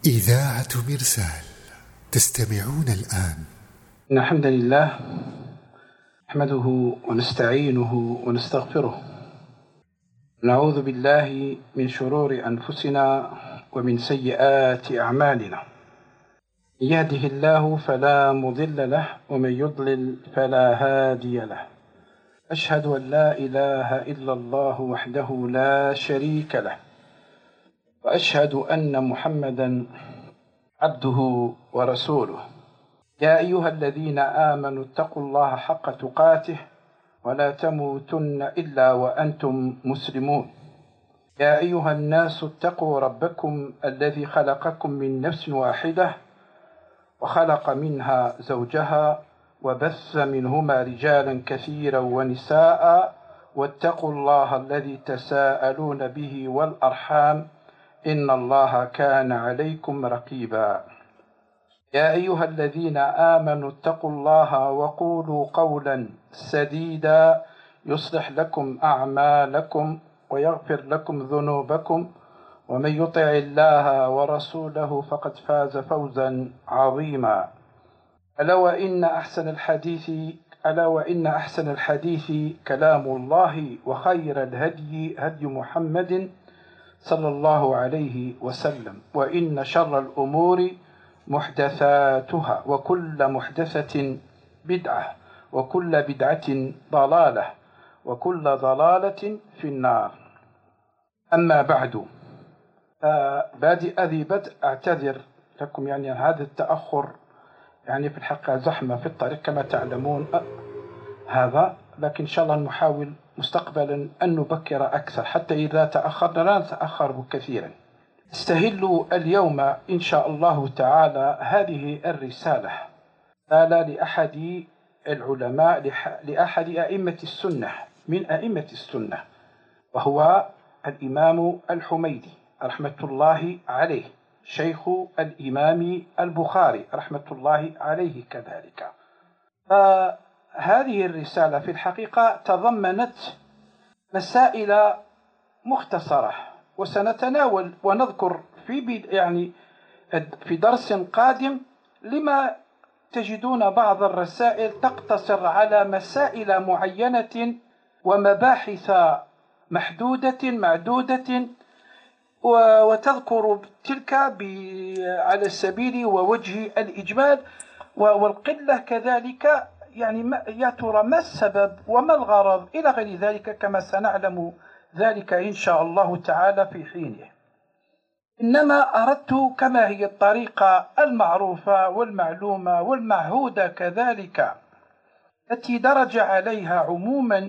إذاعة مرسال تستمعون الآن. إن الحمد لله نحمده ونستعينه ونستغفره، نعوذ بالله من شرور أنفسنا ومن سيئات أعمالنا، من يهده الله فلا مضل له ومن يضلل فلا هادي له. أشهد أن لا إله إلا الله وحده لا شريك له، وأشهد أن محمدا عبده ورسوله. يا أيها الذين آمنوا اتقوا الله حق تقاته ولا تموتن إلا وأنتم مسلمون. يا أيها الناس اتقوا ربكم الذي خلقكم من نفس واحدة وخلق منها زوجها وبث منهما رجالا كثيرا ونساء، واتقوا الله الذي تساءلون به والأرحام إن الله كان عليكم رقيبا. يا أيها الذين آمنوا اتقوا الله وقولوا قولا سديدا يصلح لكم أعمالكم ويغفر لكم ذنوبكم، ومن يطع الله ورسوله فقد فاز فوزا عظيما. ألا وإن أحسن الحديث كلام الله، وخير الهدي هدي محمد صلى الله عليه وسلم، وإن شر الأمور محدثاتها، وكل محدثة بدعة، وكل بدعة ضلالة، وكل ضلالة في النار. أما بعد، بادئ ذي بدء أعتذر لكم هذا التأخر، في الحقيقة زحمة في الطريق كما تعلمون هذا، لكن إن شاء الله نحاول مستقبلا أن نبكر أكثر، حتى إذا تأخرنا لا نتأخر كثيرا. استهل اليوم إن شاء الله تعالى هذه الرسالة لأحد العلماء، لأحد أئمة السنة من أئمة السنة، وهو الإمام الحميدي رحمة الله عليه، شيخ الإمام البخاري رحمة الله عليه كذلك. هذه الرسالة في الحقيقة تضمنت مسائل مختصرة، وسنتناول ونذكر في درس قادم لما تجدون بعض الرسائل تقتصر على مسائل معينة ومباحث محدودة معدودة، وتذكر تلك على السبيل ووجه الإجمال، والقلة كذلك يا ترى ما السبب وما الغرض إلى غير ذلك، كما سنعلم ذلك إن شاء الله تعالى في حينه. إنما أردت كما هي الطريقة المعروفة والمعلومة والمعهودة كذلك، التي درج عليها عموما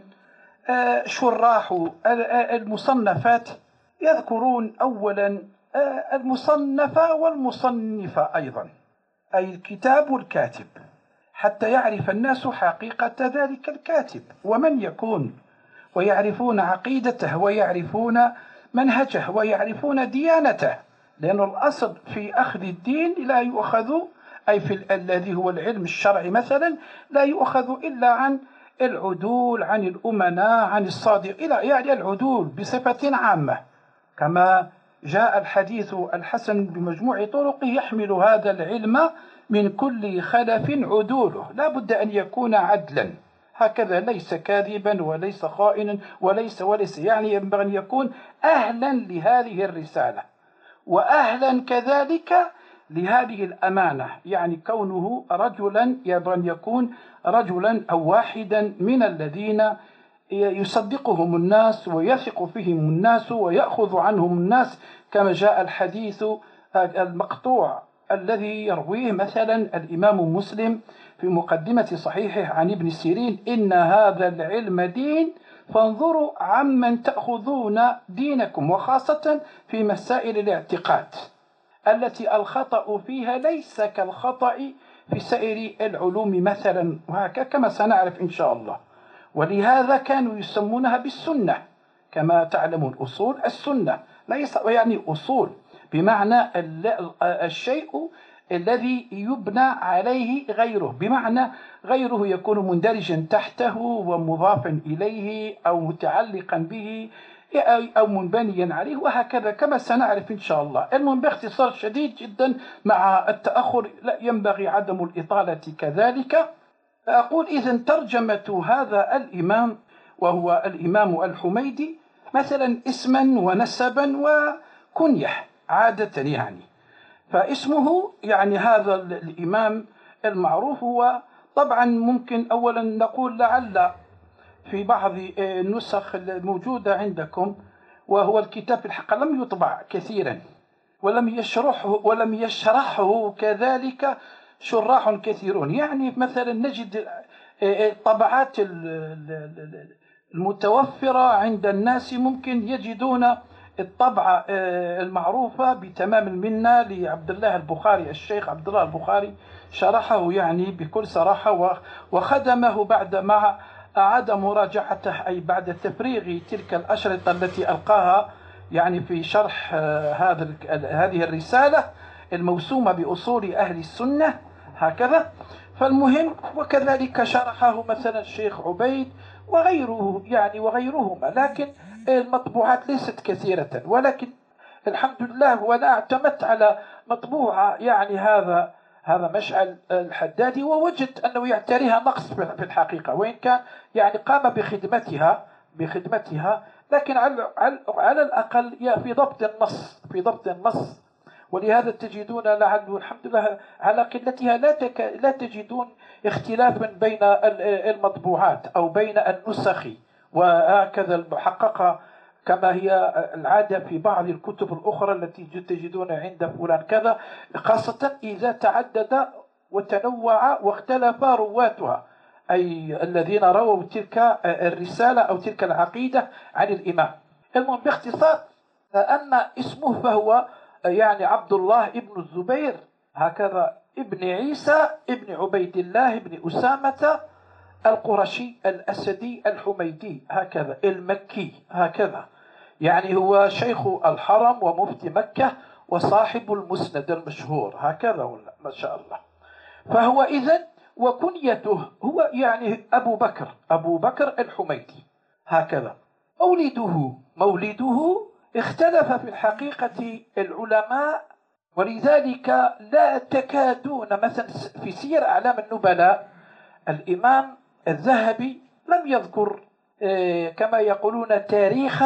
شراح المصنفات، يذكرون أولا المصنف والمصنف أيضا، أي الكتاب والكاتب، حتى يعرف الناس حقيقة ذلك الكاتب ومن يكون، ويعرفون عقيدته ويعرفون منهجه ويعرفون ديانته، لأن الأصل في أخذ الدين لا يؤخذ، أي في الذي هو العلم الشرعي مثلا، لا يؤخذ إلا عن العدول، عن الأمناء، عن الصادق، العدول بصفة عامة، كما جاء الحديث الحسن بمجموع طرقه يحمل هذا العلم من كل خلف عدوله، لا بد أن يكون عدلا، هكذا ليس كاذبا وليس خائنا وليس ينبغي أن يكون أهلا لهذه الرسالة، وأهلا كذلك لهذه الأمانة، كونه رجلا ينبغي أن يكون رجلا أو واحدا من الذين يصدقهم الناس ويثق فيهم الناس ويأخذ عنهم الناس، كما جاء الحديث المقطوع الذي يرويه مثلا الإمام مسلم في مقدمة صحيحه عن ابن سيرين: إن هذا العلم دين فانظروا عمن تأخذون دينكم، وخاصة في مسائل الاعتقاد التي الخطأ فيها ليس كالخطأ في سائر العلوم مثلا، وهكذا كما سنعرف إن شاء الله. ولهذا كانوا يسمونها بالسنة، كما تعلمون أصول السنة ليس أصول بمعنى الشيء الذي يبنى عليه غيره، بمعنى غيره يكون مندرجا تحته ومضافا إليه أو متعلقا به أو منبنيا عليه، وهكذا كما سنعرف إن شاء الله. المهم باختصار شديد جدا مع التأخر لا ينبغي عدم الإطالة كذلك. أقول إذن ترجمة هذا الإمام وهو الإمام الحميدي مثلا اسما ونسبا وكنية عادة يعني. فاسمه يعني هذا الإمام المعروف هو طبعا ممكن أولا نقول لعل في بعض النسخ الموجودة عندكم، وهو الكتاب في الحقيقة لم يطبع كثيرا ولم يشرحه كذلك شراح كثيرون. يعني مثلا نجد الطبعات المتوفرة عند الناس ممكن يجدون الطبعة المعروفة بتمام المنة لعبد الله البخاري، الشيخ عبد الله البخاري شرحه يعني بكل صراحة وخدمه بعد ما أعاد مراجعته، أي بعد تفريغ تلك الأشرطة التي ألقاها يعني في شرح هذه الرسالة الموسومة بأصول أهل السنة هكذا. فالمهم وكذلك شرحه مثلا الشيخ عبيد وغيره يعني وغيرهما، لكن المطبوعات ليست كثيرة. ولكن الحمد لله وأنا اعتمدت على مطبوعة يعني هذا مشعل الحدادي، ووجدت أنه يعتريها نقص في الحقيقة، وإن كان يعني قام بخدمتها لكن على الأقل في ضبط النص. ولهذا تجدون لعله الحمد لله على قلتها لا تجدون اختلافا بين المطبوعات أو بين النسخ وهكذا المحققة كما هي العادة في بعض الكتب الأخرى التي تجدون عند فلان كذا، خاصة إذا تعدد وتنوع واختلف رواتها، أي الذين رووا تلك الرسالة أو تلك العقيدة عن الإمام. المهم باختصار أما اسمه فهو يعني عبد الله ابن الزبير هكذا ابن عيسى ابن عبيد الله ابن أسامة القرشي الأسدي الحميدي هكذا المكي هكذا. يعني هو شيخ الحرم ومفتي مكة وصاحب المسند المشهور هكذا ولا ما شاء الله. فهو إذن وكنيته هو يعني أبو بكر الحميدي هكذا. مولده اختلف في الحقيقة العلماء، ولذلك لا تكادون مثلا في سير أعلام النبلاء الإمام الذهبي لم يذكر كما يقولون تاريخ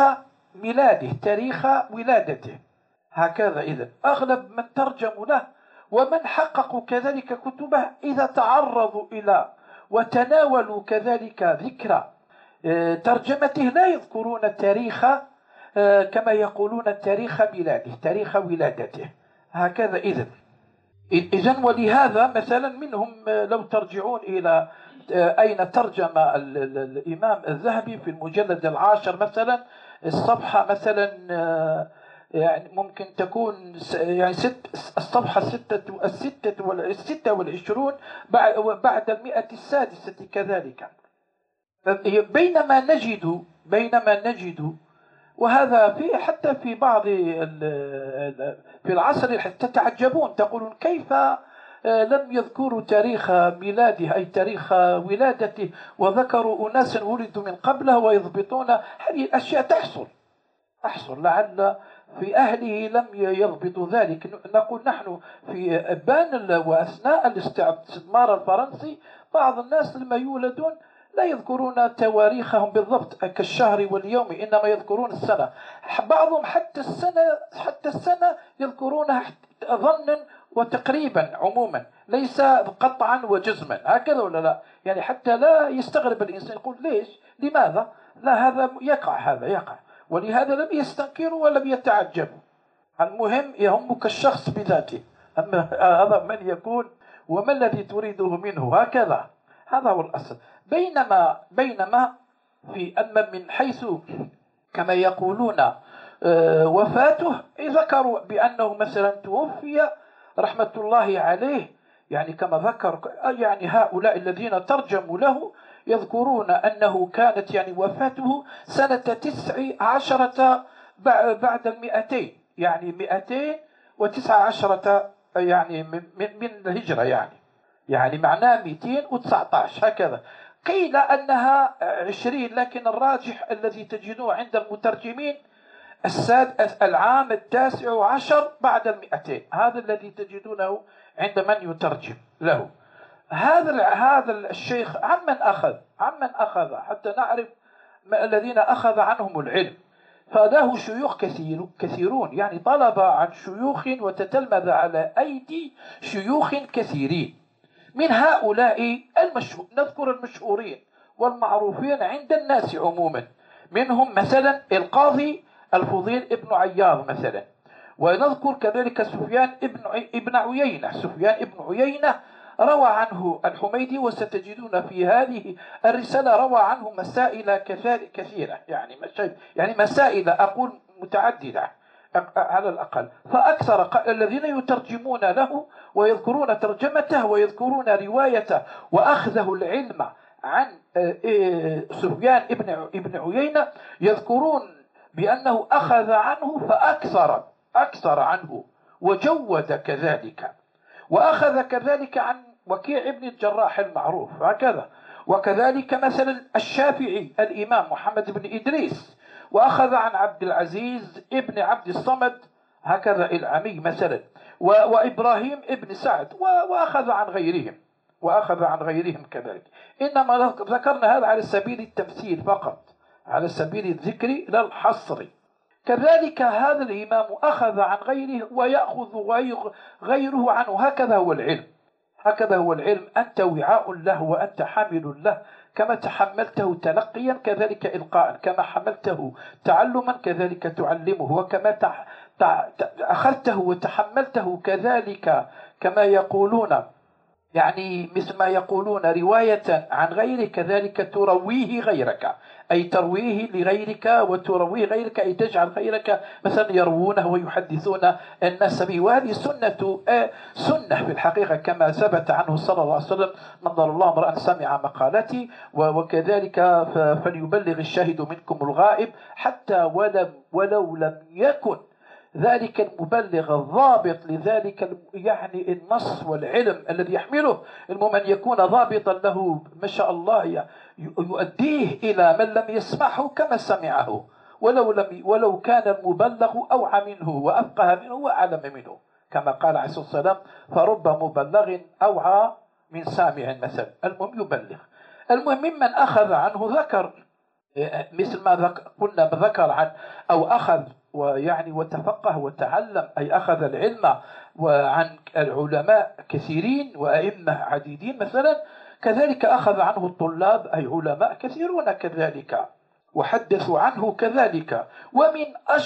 ولادته هكذا. إذن أغلب من ترجموا له ومن حققوا كذلك كتبه إذا تعرضوا إلى وتناولوا كذلك ذكر ترجمته لا يذكرون التاريخ كما يقولون تاريخ ولادته هكذا. إذن ولهذا مثلا منهم لو ترجعون إلى أين ترجم الإمام الذهبي في المجلد 10 مثلا الصفحة مثلا يعني ممكن تكون يعني الصفحة 26 بعد 106 كذلك. بينما نجد وهذا حتى في بعض في العصر حتى تعجبون تقولون كيف لم يذكروا تاريخ ميلاده أي تاريخ ولادته وذكروا أناسا ولدوا من قبله ويضبطون هذه الأشياء. تحصل لعل في أهله لم يضبطوا ذلك. نقول نحن في أبان وأثناء الاستعمار الفرنسي بعض الناس لما يولدون لا يذكرون تواريخهم بالضبط كالشهر واليوم، إنما يذكرون السنة. بعضهم حتى السنة يذكرونها ظنا وتقريبا عموما ليس قطعا وجزما هكذا ولا لا. يعني حتى لا يستغرب الإنسان يقول ليش لماذا لا هذا يقع. ولهذا لم يستنكروا ولم يتعجبوا. المهم يهمك الشخص بذاته، أما هذا من يكون وما الذي تريده منه هكذا. هذا هو الأصل. بينما أما من حيث كما يقولون وفاته ذكروا بأنه مثلا توفي رحمة الله عليه، يعني كما ذكر يعني هؤلاء الذين ترجموا له يذكرون أنه كانت يعني وفاته سنة 19 بعد 200، يعني 219 يعني من الهجرة، يعني معناه 219 هكذا. قيل أنها 20، لكن الراجح الذي تجدوه عند المترجمين العام 19 بعد 200. هذا الذي تجدونه عند من يترجم له. هذا الشيخ عمن أخذ حتى نعرف الذين أخذ عنهم العلم. فله شيوخ كثيرون، يعني طلب عن شيوخ وتتلمذ على أيدي شيوخ كثيرين. من هؤلاء نذكر المشهورين والمعروفين عند الناس عموما. منهم مثلا القاضي الفضيل ابن عياض مثلا، ونذكر كذلك سفيان ابن عيينة روى عنه الحميدي، وستجدون في هذه الرسالة روى عنه مسائل كثيرة، يعني مسائل أقول متعددة على الأقل. فأكثر الذين يترجمون له ويذكرون ترجمته ويذكرون روايته وأخذه العلم عن سفيان ابن عيينة يذكرون بأنه أخذ عنه فأكثر عنه وجود كذلك، وأخذ كذلك عن وكيع ابن الجراح المعروف هكذا، وكذلك مثلا الشافعي الإمام محمد بن إدريس، وأخذ عن عبد العزيز ابن عبد الصمد هكذا العمي مثلا، وإبراهيم ابن سعد، وأخذ عن غيرهم كذلك. إنما ذكرنا هذا على سبيل التمثيل فقط، على سبيل الذكر لا الحصر. كذلك هذا الإمام أخذ عن غيره ويأخذ غيره عنه. هكذا هو العلم. أنت وعاء له وأنت حامل له، كما تحملته تلقيا كذلك إلقاء، كما حملته تعلما كذلك تعلمه، وكما أخذته وتحملته كذلك كما يقولون، يعني مثل ما يقولون رواية عن غيرك كذلك ترويه غيرك، أي ترويه لغيرك وترويه غيرك، أي تجعل غيرك مثلا يروونه ويحدثون الناس به. وهذه سنة في الحقيقة كما ثبت عنه صلى الله عليه وسلم: نظر الله امرأ سمع مقالتي، وكذلك فليبلغ الشاهد منكم الغائب، حتى ولو لم يكن ذلك المبلغ الضابط لذلك يعني النص والعلم الذي يحمله، المهم أن يكون ضابطا له ما شاء الله يؤديه إلى من لم يسمعه كما سمعه، ولو كان المبلغ أوعى منه وأفقه منه وأعلم منه، كما قال عليه الصلاة والسلام: فرب مبلغ أوعى من سامع مثلا. المهم يبلغ. المهم ممن أخذ عنه ذكر مثل ما قلنا ذكر عن أو أخذ ويعني وتفقه وتعلم، أي أخذ العلم وعن العلماء كثيرين وأئمة عديدين مثلا. كذلك أخذ عنه الطلاب، أي علماء كثيرون كذلك، وحدثوا عنه كذلك. ومن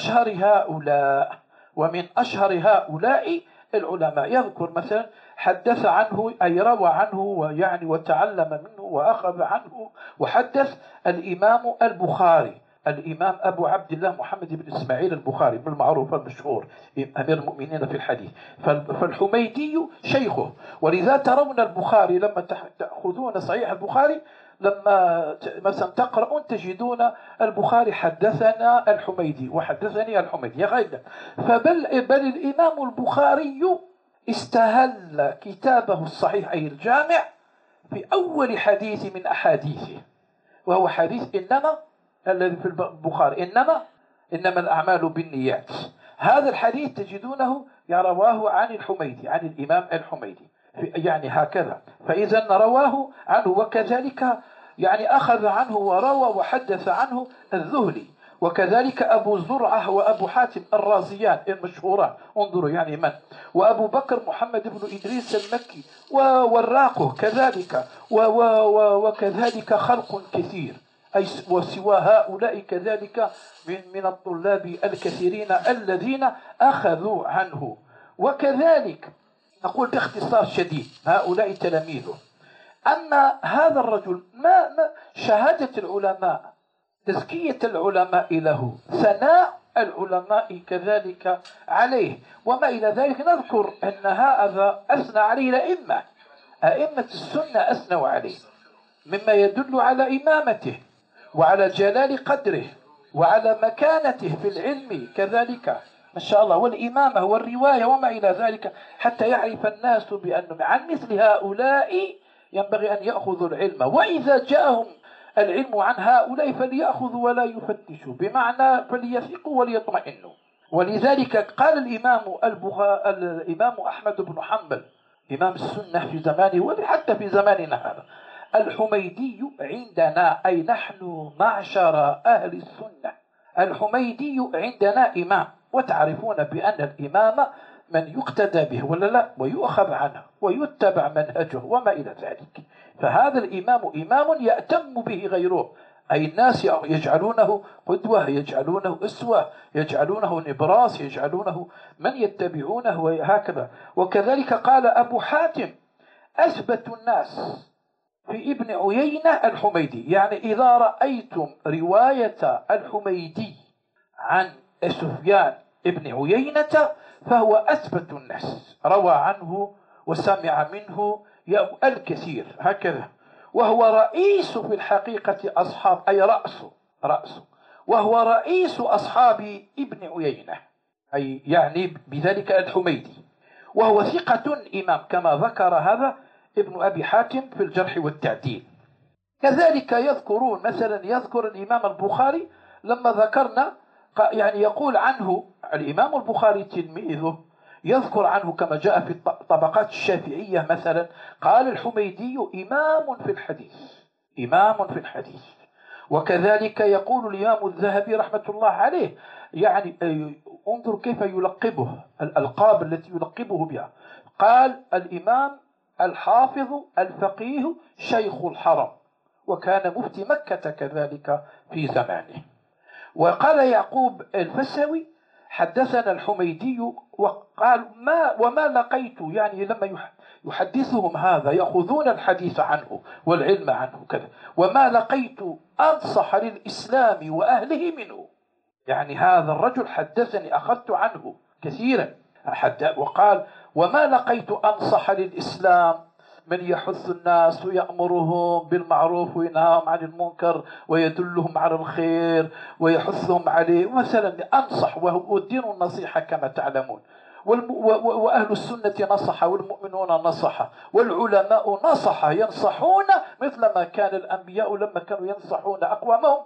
أشهر هؤلاء العلماء يذكر مثلا حدث عنه أي روى عنه ويعني وتعلم منه وأخذ عنه وحدث الإمام البخاري، الإمام أبو عبد الله محمد بن إسماعيل البخاري بالمعروف المشهور أمير المؤمنين في الحديث. فالحميدي شيخه، ولذا ترون البخاري لما تأخذون صحيح البخاري لما مثلا تقرؤون تجدون البخاري حدثنا الحميدي وحدثني الحميدي يا غير. بل الإمام البخاري استهل كتابه الصحيح أي الجامع في أول حديث من أحاديثه، وهو حديث إنما الذي في البخاري إنما الأعمال بالنيات. هذا الحديث تجدونه رواه عن الحميدي، عن الإمام الحميدي، يعني هكذا. فإذا رواه عنه، وكذلك يعني أخذ عنه وروى وحدث عنه الذهلي، وكذلك أبو زرعة وأبو حاتم الرازيان المشهوران، انظروا يعني من، وأبو بكر محمد بن إدريس المكي والراقه كذلك، وكذلك خلق كثير، أي وسوى هؤلاء كذلك من الطلاب الكثيرين الذين أخذوا عنه. وكذلك نقول باختصار شديد هؤلاء تلاميذه. أما هذا الرجل ما شهادة العلماء، تزكية العلماء له، ثناء العلماء كذلك عليه، وما إلى ذلك. نذكر أن هذا أثنى عليه أئمة السنة أثنوا عليه، مما يدل على إمامته وعلى جلال قدره وعلى مكانته في العلم كذلك ما شاء الله، والإمامة والرواية وما إلى ذلك، حتى يعرف الناس بأن عن مثل هؤلاء ينبغي أن يأخذوا العلم، وإذا جاءهم العلم عن هؤلاء فليأخذوا ولا يفتشوا، بمعنى فليثقوا وليطمئنوا. ولذلك قال الإمام أحمد بن حنبل إمام السنة في زمانه وحتى في زماننا هذا: الحميدي عندنا، أي نحن معشر أهل السنة، الحميدي عندنا إمام، وتعرفون بأن الإمام من يقتدى به ولا لا، ويؤخذ عنه ويتبع منهجه وما إلى ذلك. فهذا الإمام إمام يأتم به غيره، أي الناس يجعلونه قدوة، يجعلونه أسوة، يجعلونه نبراس، يجعلونه من يتبعونه وهكذا. وكذلك قال أبو حاتم: أثبت الناس في ابن عيينة الحميدي، يعني إذا رأيتم رواية الحميدي عن سفيان ابن عيينة فهو أثبت الناس، روى عنه وسمع منه الكثير هكذا. وهو رئيس في الحقيقة أصحاب، أي رأس، وهو رئيس أصحاب ابن عيينة، أي يعني بذلك الحميدي، وهو ثقة إمام، كما ذكر هذا ابن أبي حاتم في الجرح والتعديل. كذلك يذكرون مثلا، يذكر الإمام البخاري لما ذكرنا، يعني يقول عنه الإمام البخاري تلميذه، يذكر عنه كما جاء في طبقات الشافعية مثلا، قال الحميدي إمام في الحديث، إمام في الحديث. وكذلك يقول الإمام الذهبي رحمة الله عليه، يعني انظر كيف يلقبه، الألقاب التي يلقبه بها، قال الإمام الحافظ الفقيه شيخ الحرم، وكان مفتي مكة كذلك في زمانه. وقال يعقوب الفسوي: حدثنا الحميدي، وقال وما لقيت، يعني لما يحدثهم هذا يأخذون الحديث عنه والعلم عنه كذا، وما لقيت أنصح للإسلام وأهله منه، يعني هذا الرجل حدثني أخذت عنه كثيرا. وقال: وما لقيت أنصح للإسلام من يحث الناس ويأمرهم بالمعروف وينهاهم عن المنكر ويدلهم على الخير ويحثهم عليه، مثلا أنصح، والدين النصيحة كما تعلمون، وأهل السنة نصح، والمؤمنون نصح، والعلماء نصح، ينصحون مثل ما كان الأنبياء لما كانوا ينصحون أقوامهم.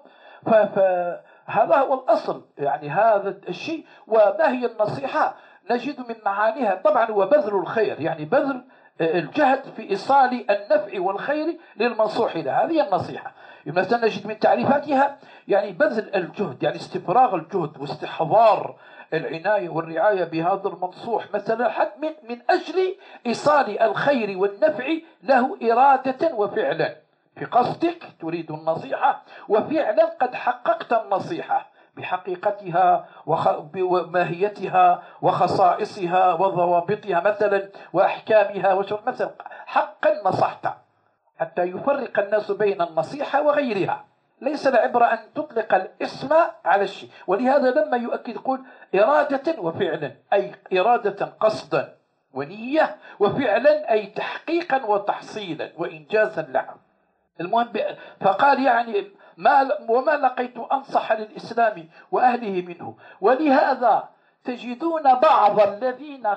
فهذا هو الأصل، يعني هذا الشيء. وما هي النصيحة؟ نجد من معانيها طبعا وبذل الخير، يعني بذل الجهد في إيصال النفع والخير للمنصوح له، هذه النصيحة. مثلا نجد من تعريفاتها يعني بذل الجهد، يعني استفراغ الجهد واستحضار العناية والرعاية بهذا المنصوح، مثلا حتى من أجل إيصال الخير والنفع له إرادة وفعلا، في قصدك تريد النصيحة وفعلا قد حققت النصيحة بحقيقتها وماهيتها وخصائصها وضوابطها مثلا وأحكامها، مثلا حقا نصحت، حتى يفرق الناس بين النصيحة وغيرها. ليس العبرة أن تطلق الاسم على الشيء، ولهذا لما يؤكد يقول إرادة وفعلا، أي إرادة قصدا ونية، وفعلا أي تحقيقا وتحصيلا وإنجازا لها. المهم فقال يعني وما لقيت أنصح للإسلام وأهله منه. ولهذا تجدون بعض الذين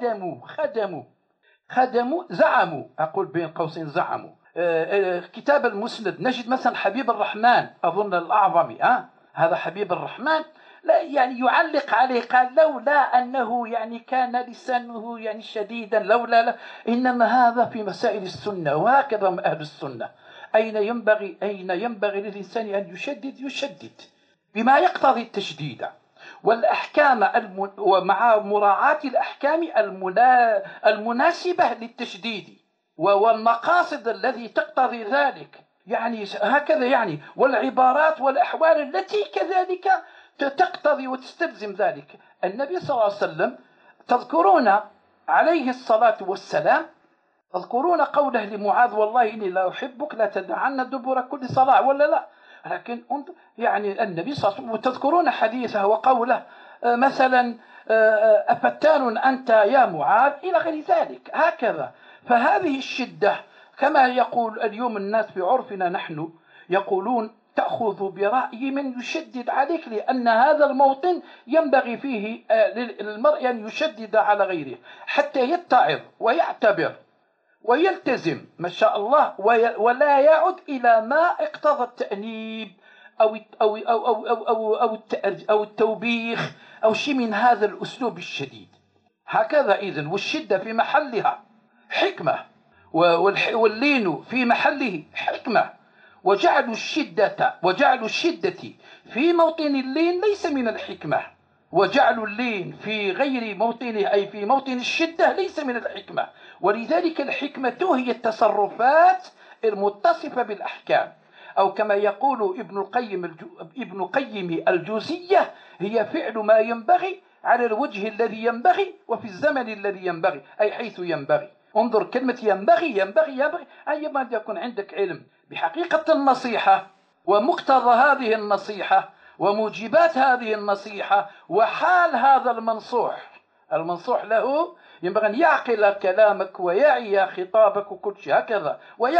زعموا، أقول بين قوسين زعموا، كتاب المسند، نجد مثلا حبيب الرحمن أظن الأعظمي، هذا حبيب الرحمن، لا يعني يعلق عليه، قال لولا أنه يعني كان لسانه يعني شديدا، لا إنما هذا في مسائل السنة، وهكذا أهل السنة. أين ينبغي للإنسان أن يشدد بما يقتضي التشديد والأحكام ومع مراعاة الأحكام المناسبة للتشديد والمقاصد التي تقتضي ذلك، يعني هكذا، يعني والعبارات والأحوال التي كذلك تقتضي وتستلزم ذلك. النبي صلى الله عليه وسلم تذكرون عليه الصلاة والسلام، تذكرون قوله لمعاذ: والله إني لا أحبك لا تدعن دبر كل صلاة، ولا لا؟ لكن يعني النبي صلى الله عليه وسلم، وتذكرون حديثه وقوله مثلا: أفتان أنت يا معاذ، إلى غير ذلك هكذا. فهذه الشدة كما يقول اليوم الناس في عرفنا نحن يقولون: تأخذ برأي من يشدد عليك، لأن هذا الموطن ينبغي فيه للمرء أن يشدد على غيره حتى يتعظ ويعتبر ويلتزم ما شاء الله، ولا يعد إلى ما اقتضى التأنيب أو التوبيخ أو شيء من هذا الأسلوب الشديد. هكذا إذن، والشدة في محلها حكمة، واللين في محله حكمة. وجعل الشدة في موطن اللين ليس من الحكمة، وجعل اللين في غير موطنه أي في موطن الشدة ليس من الحكمة. ولذلك الحكمة هي التصرفات المتصفة بالأحكام، أو كما يقول ابن قيم الجوزية: هي فعل ما ينبغي على الوجه الذي ينبغي وفي الزمن الذي ينبغي، أي حيث ينبغي. انظر كلمة ينبغي أي ما يكون عندك علم بحقيقة النصيحة ومقتضى هذه النصيحة وموجبات هذه النصيحة وحال هذا المنصوح له، ينبغي أن يعقل كلامك ويعي خطابك وكل شيء هكذا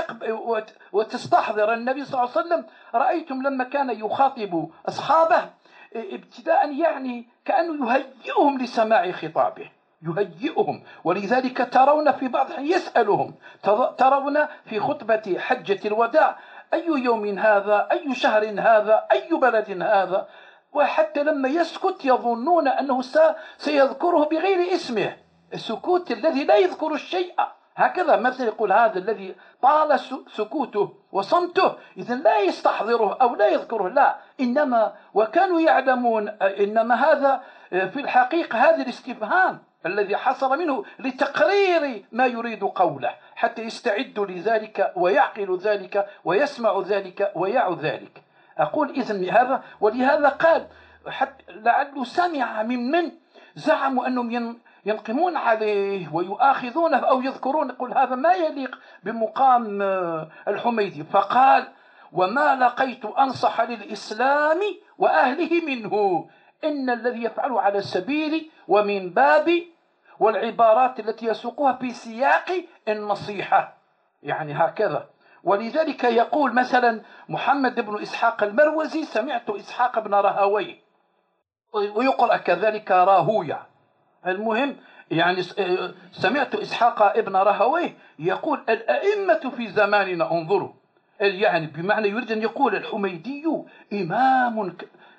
وتستحضر. النبي صلى الله عليه وسلم رأيتم لما كان يخاطب أصحابه ابتداء يعني كأنه يهيئهم لسماع خطابه، يهيئهم. ولذلك ترون في بعض يسألهم، ترون في خطبة حجة الوداع: أي يوم هذا؟ أي شهر هذا؟ أي بلد هذا؟ وحتى لما يسكت يظنون أنه سيذكره بغير اسمه، السكوت الذي لا يذكر الشيء. هكذا مثل يقول هذا الذي طال سكوته وصمته إذن لا يستحضره أو لا يذكره، لا، إنما وكانوا يعلمون إنما هذا في الحقيقة هذا الاستفهام الذي حصل منه لتقرير ما يريد قوله، حتى يستعدوا لذلك ويعقل ذلك ويسمع ذلك ويعو ذلك. أقول إذن هذا، ولهذا قال حتى لعله سمع ممن زعموا أنهم ينقمون عليه ويؤاخذونه أو يذكرون، يقول هذا ما يليق بمقام الحميدي، فقال: وما لقيت أنصح للإسلام وأهله منه، إن الذي يفعله على السبيل ومن باب والعبارات التي يسوقها في سياق النصيحة، يعني هكذا. ولذلك يقول مثلا محمد بن إسحاق المروزي: سمعت إسحاق بن راهويه، ويقرأ كذلك راهوية، المهم يعني سمعت إسحاق ابن راهويه يقول: الأئمة في زماننا، انظروا، يعني بمعنى يريد أن يقول الحميدي إمام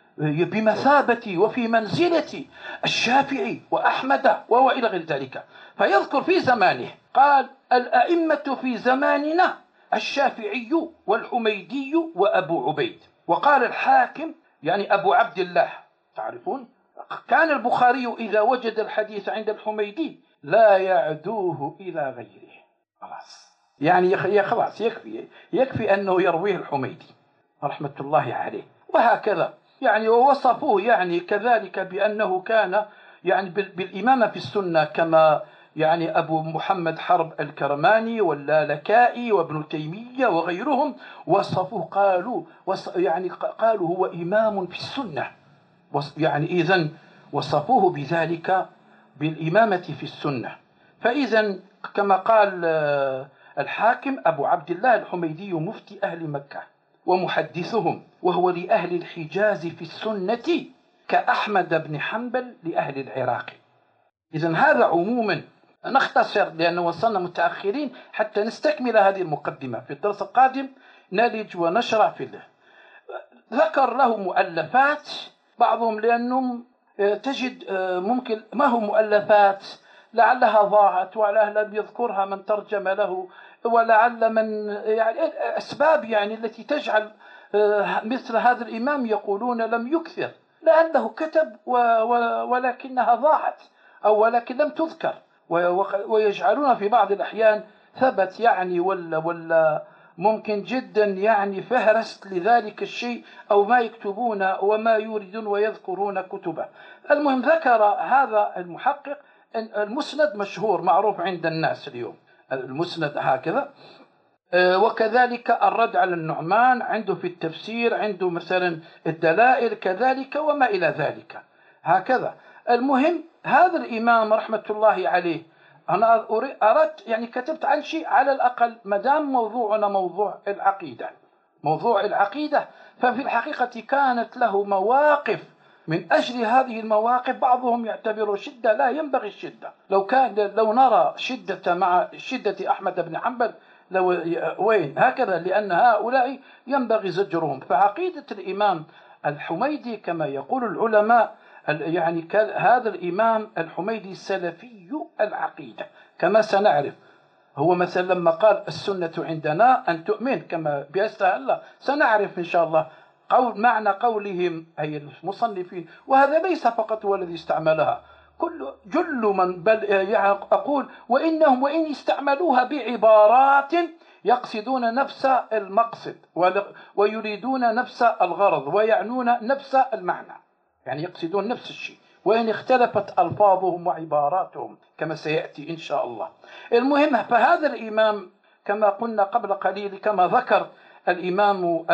بمثابة وفي منزلة الشافعي وأحمد وإلى غير ذلك، فيذكر في زمانه قال: الأئمة في زماننا الشافعي والحميدي وأبو عبيد. وقال الحاكم يعني أبو عبد الله، تعرفون كان البخاري إذا وجد الحديث عند الحميدي لا يعدوه إلى غيره، خلاص، يعني خلاص يكفي أنه يرويه الحميدي رحمة الله عليه. وهكذا يعني ووصفوه يعني كذلك بأنه كان يعني بالإمامة في السنة، كما يعني أبو محمد حرب الكرماني واللالكائي وابن تيمية وغيرهم وصفوه، قالوا هو إمام في السنة، يعني إذن وصفوه بذلك بالإمامة في السنة. فإذن كما قال الحاكم: أبو عبد الله الحميدي مفتي أهل مكة ومحدثهم، وهو لأهل الحجاز في السنة كأحمد بن حنبل لأهل العراق. إذن هذا عموما، نختصر لأنه وصلنا متأخرين حتى نستكمل هذه المقدمة. في الدرس القادم نلج ونشرع في له. ذكر له مؤلفات بعضهم، لأنهم تجد ممكن ما هو مؤلفات لعلها ضاعت ولعل لم يذكرها من ترجم له، ولعل من يعني أسباب يعني التي تجعل مثل هذا الإمام يقولون لم يكثر، لأنه كتب ولكنها ضاعت أو ولكن لم تذكر، ويجعلون في بعض الأحيان ثبت يعني ولا ممكن جدا يعني فهرست لذلك الشيء أو ما يكتبون وما يريدون ويذكرون كتبه. المهم ذكر هذا المحقق المسند مشهور معروف عند الناس اليوم، المسند هكذا. وكذلك الرد على النعمان عنده في التفسير، عنده مثلا الدلائل كذلك وما إلى ذلك هكذا. المهم هذا الإمام رحمة الله عليه، أنا أردت يعني كتبت عن شيء على الأقل مدام موضوعنا موضوع العقيدة، ففي الحقيقة كانت له مواقف من أجل هذه المواقف بعضهم يعتبر شدة، لا ينبغي الشدة. لو نرى شدة مع شدة أحمد بن حنبل لو وين هكذا، لأن هؤلاء ينبغي زجرهم. فعقيدة الإمام الحميدي كما يقول العلماء، يعني هذا الإمام الحميدي سلفي العقيدة كما سنعرف. هو مثلا لما قال السنة عندنا أن تؤمن كما بيستهل، سنعرف إن شاء الله معنى قولهم أي المصنفين. وهذا ليس فقط هو الذي استعملها، جل من بل يعني أقول وإنهم وإن استعملوها بعبارات يقصدون نفس المقصد ويريدون نفس الغرض ويعنون نفس المعنى، يعني يقصدون نفس الشيء وإن اختلفت ألفاظهم وعباراتهم كما سيأتي إن شاء الله. المهم، فهذا الإمام كما قلنا قبل قليل، كما ذكر الإمام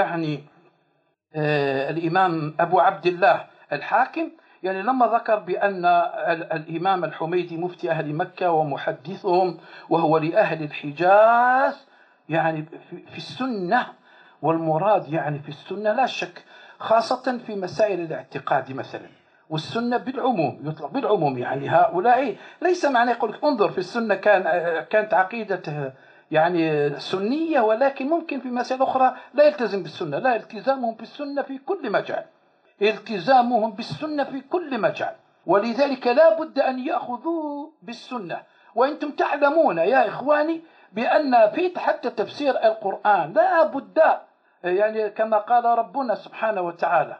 الإمام أبو عبد الله الحاكم، يعني لما ذكر بأن الإمام الحميدي مفتي أهل مكة ومحدثهم وهو لأهل الحجاز، يعني في السنة، والمراد يعني في السنة لا شك خاصة في مسائل الاعتقاد مثلا، والسنة بالعموم يطلق بالعموم، يعني هؤلاء ليس معنى يقول انظر في السنة كانت عقيدة يعني سنية، ولكن ممكن في مسائل أخرى لا يلتزم بالسنة. لا، التزامهم بالسنة في كل مجال، التزامهم بالسنة في كل مجال، ولذلك لا بد أن يأخذوا بالسنة. وأنتم تعلمون يا إخواني بأن في حتى تفسير القرآن لا بد، يعني كما قال ربنا سبحانه وتعالى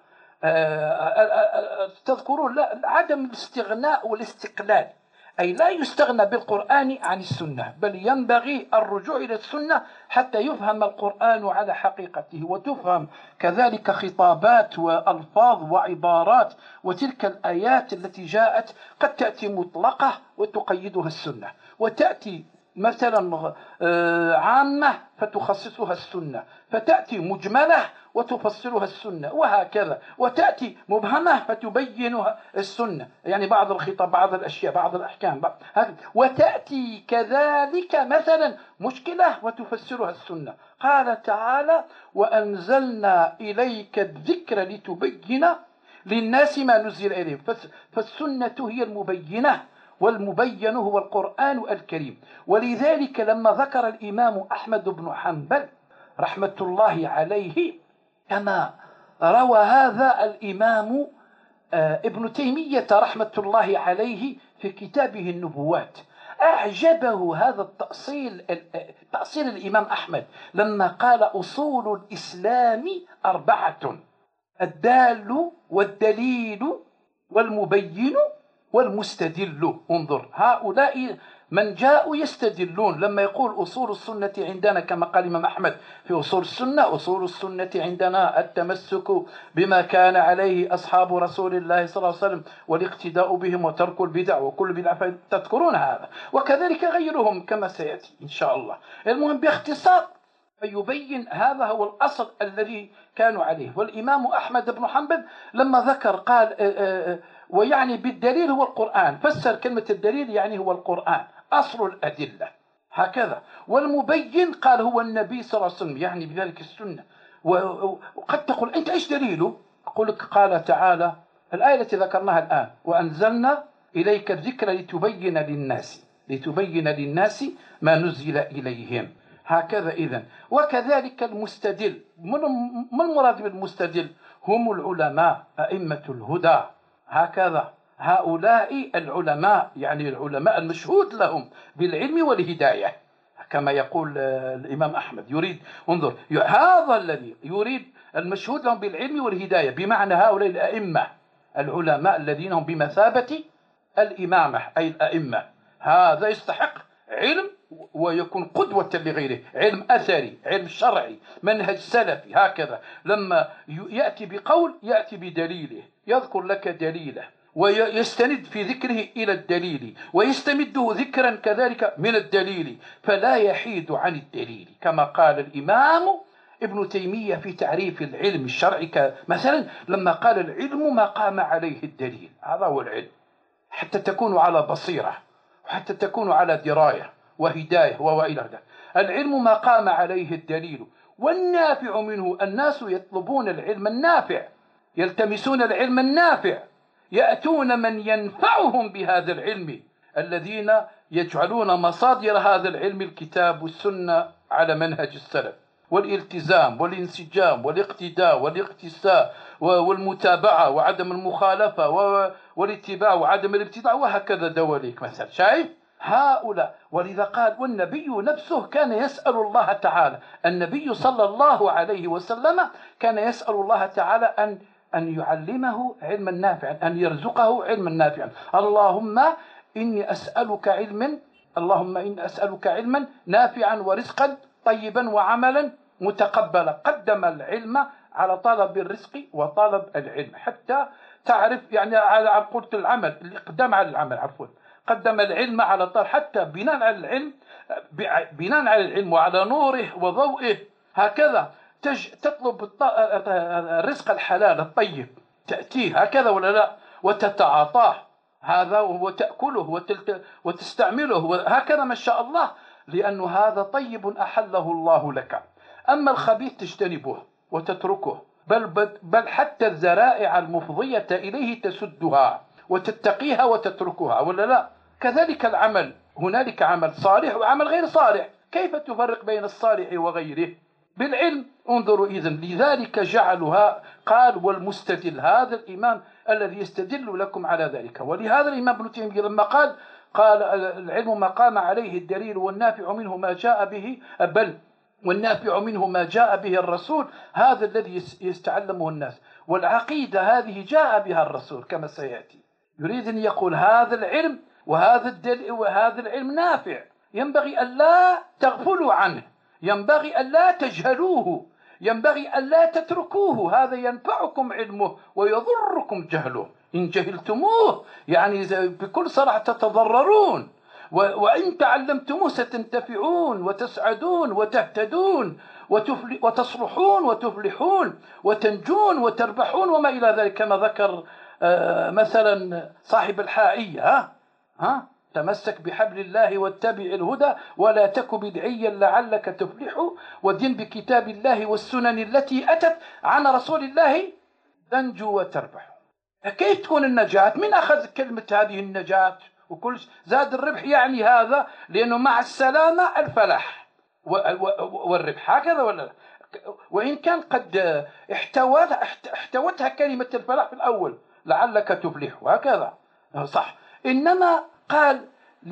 تذكرون عدم الاستغناء والاستقلال، أي لا يستغنى بالقرآن عن السنة، بل ينبغي الرجوع إلى السنة حتى يفهم القرآن على حقيقته، وتفهم كذلك خطابات وألفاظ وعبارات. وتلك الآيات التي جاءت قد تأتي مطلقة وتقيدها السنة، وتأتي مثلا عامة فتخصصها السنة، فتأتي مجملة وتفسرها السنة، وهكذا، وتأتي مبهمة فتبينها السنة، يعني بعض الخطاب، بعض الأشياء، بعض الأحكام، وتأتي كذلك مثلا مشكلة وتفسرها السنة. قال تعالى وأنزلنا إليك الذكر لتبين للناس ما نزل إليهم، فالسنة هي المبينة، والمبين هو القرآن الكريم. ولذلك لما ذكر الإمام أحمد بن حنبل رحمة الله عليه كما روى هذا الإمام ابن تيمية رحمة الله عليه في كتابه النبوات، أعجبه هذا تأصيل الإمام أحمد لما قال أصول الإسلام 4: الدال والدليل والمبين والمستدل. انظر، هؤلاء من جاءوا يستدلون. لما يقول أصول السنة عندنا كما قال الإمام أحمد في أصول السنة: أصول السنة عندنا التمسك بما كان عليه أصحاب رسول الله صلى الله عليه وسلم والاقتداء بهم وترك البدع وكل بدعة، تذكرون هذا، وكذلك غيرهم كما سيأتي إن شاء الله. المهم باختصار فيبين هذا هو الأصل الذي كانوا عليه. والإمام أحمد بن حنبل لما ذكر قال ويعني بالدليل هو القرآن، فسر كلمة الدليل يعني هو القرآن أصل الأدلة هكذا. والمبين قال هو النبي صلى الله عليه وسلم، يعني بذلك السنة. وقد تقول أنت إيش دليله؟ أقول لك قال تعالى الآية التي ذكرناها الآن: وأنزلنا إليك الذكر لتبين للناس ما نزل إليهم، هكذا. إذن وكذلك المستدل، من المراد بالمستدل؟ هم العلماء أئمة الهدى، هكذا. هؤلاء العلماء يعني العلماء المشهود لهم بالعلم والهداية كما يقول الإمام أحمد. يريد انظر، هذا الذي يريد المشهود لهم بالعلم والهداية، بمعنى هؤلاء الأئمة العلماء الذين هم بمثابة الإمامة أي الأئمة، هذا يستحق علم ويكون قدوة لغيره، علم أثري، علم شرعي، منهج سلفي، هكذا. لما يأتي بقول يأتي بدليله، يذكر لك دليله ويستند في ذكره إلى الدليل ويستمده ذكرا كذلك من الدليل، فلا يحيد عن الدليل، كما قال الإمام ابن تيمية في تعريف العلم الشرعي مثلا لما قال العلم ما قام عليه الدليل، هذا هو العلم، حتى تكونوا على بصيرة وحتى تكونوا على دراية وهداية وإلى ذلك. العلم ما قام عليه الدليل، والنافع منه، الناس يطلبون العلم النافع يلتمسون العلم النافع، يأتون من ينفعهم بهذا العلم، الذين يجعلون مصادر هذا العلم الكتاب والسنة على منهج السلف، والالتزام والانسجام والاقتداء والاقتساء والمتابعة وعدم المخالفة والاتباع وعدم الابتداع، وهكذا دواليك مثلا. شايف هؤلاء؟ ولذا قال والنبي نفسه كان يسأل الله تعالى، النبي صلى الله عليه وسلم كان يسأل الله تعالى أن يعلمه علما نافعا، أن يرزقه علما نافعا. اللهم إني أسألك علما نافعا ورزقا طيبا وعملا متقبلا. قدم العلم على طلب الرزق وطلب العلم، حتى تعرف يعني على قلت العمل، الإقدام على العمل عفوا، قدم العلم على طلب، حتى بناء على العلم وعلى نوره وضوئه هكذا تطلب الرزق الحلال الطيب، تأتيه هكذا ولا لا، وتتعاطاه هذا وتأكله وتستعمله هكذا ما شاء الله، لأن هذا طيب أحله الله لك. أما الخبيث تجتنبه وتتركه، بل حتى الذرائع المفضية إليه تسدها وتتقيها وتتركها ولا لا. كذلك العمل، هنالك عمل صالح وعمل غير صالح، كيف تفرق بين الصالح وغيره؟ بالعلم. انظروا إذن، لذلك جعلها قال والمستدل، هذا الإمام الذي يستدل لكم على ذلك. ولهذا الإمام ابن تيمية لما قال العلم ما قام عليه الدليل والنافع منه ما جاء به، والنافع منه ما جاء به الرسول، هذا الذي يستعلمه الناس. والعقيدة هذه جاء بها الرسول كما سيأتي. يريد أن يقول هذا العلم وهذا العلم نافع، ينبغي ألا تغفلوا عنه، ينبغي ألا تجهلوه، ينبغي ألا تتركوه. هذا ينفعكم علمه ويضركم جهله. إن جهلتموه يعني بكل صراحة تتضررون، وإن تعلمتموه ستنتفعون وتسعدون وتهتدون وتصلحون وتفلحون وتنجون وتربحون وما إلى ذلك، كما ذكر مثلا صاحب الحائية، تمسك بحبل الله واتبع الهدى ولا تك بدعيا لعلك تفلح، ودين بكتاب الله والسنن التي أتت عن رسول الله تنجو وتربح. كيف تكون النجاة؟ من أخذ كلمة هذه النجاة وكل زاد الربح؟ يعني هذا لأنه مع السلامة الفلاح والربح، هكذا ولا لا؟ وإن كان قد احتوتها كلمة الفلاح في الأول، لعلك تفلح وهكذا صح، إنما قال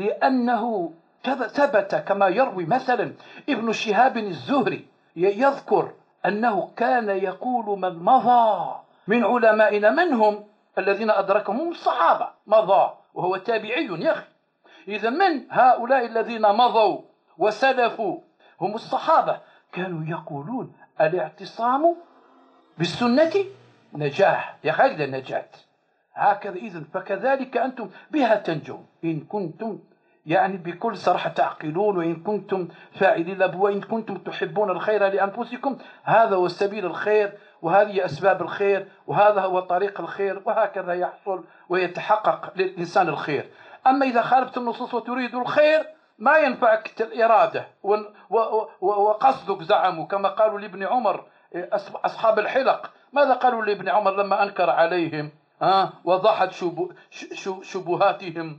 لأنه ثبت كما يروي مثلا ابن شهاب الزهري، يذكر أنه كان يقول من مضى من علمائنا، من هم الذين أدركهم الصحابة، مضى وهو تابعي يا أخي. إذا من هؤلاء الذين مضوا وسلفوا هم الصحابة، كانوا يقولون الاعتصام بالسنة نجاح، يا خالد النجاة هكذا. إذن فكذلك أنتم بها تنجون إن كنتم يعني بكل صراحة تعقلون، وإن كنتم فاعلين وإن كنتم تحبون الخير لأنفسكم، هذا هو سبيل الخير وهذه أسباب الخير وهذا هو طريق الخير، وهكذا يحصل ويتحقق للإنسان الخير. أما إذا خالفت النصوص وتريد الخير ما ينفعك الإرادة وقصدك، زعموا كما قالوا لابن عمر أصحاب الحلق. ماذا قالوا لابن عمر لما أنكر عليهم وضحت شبهاتهم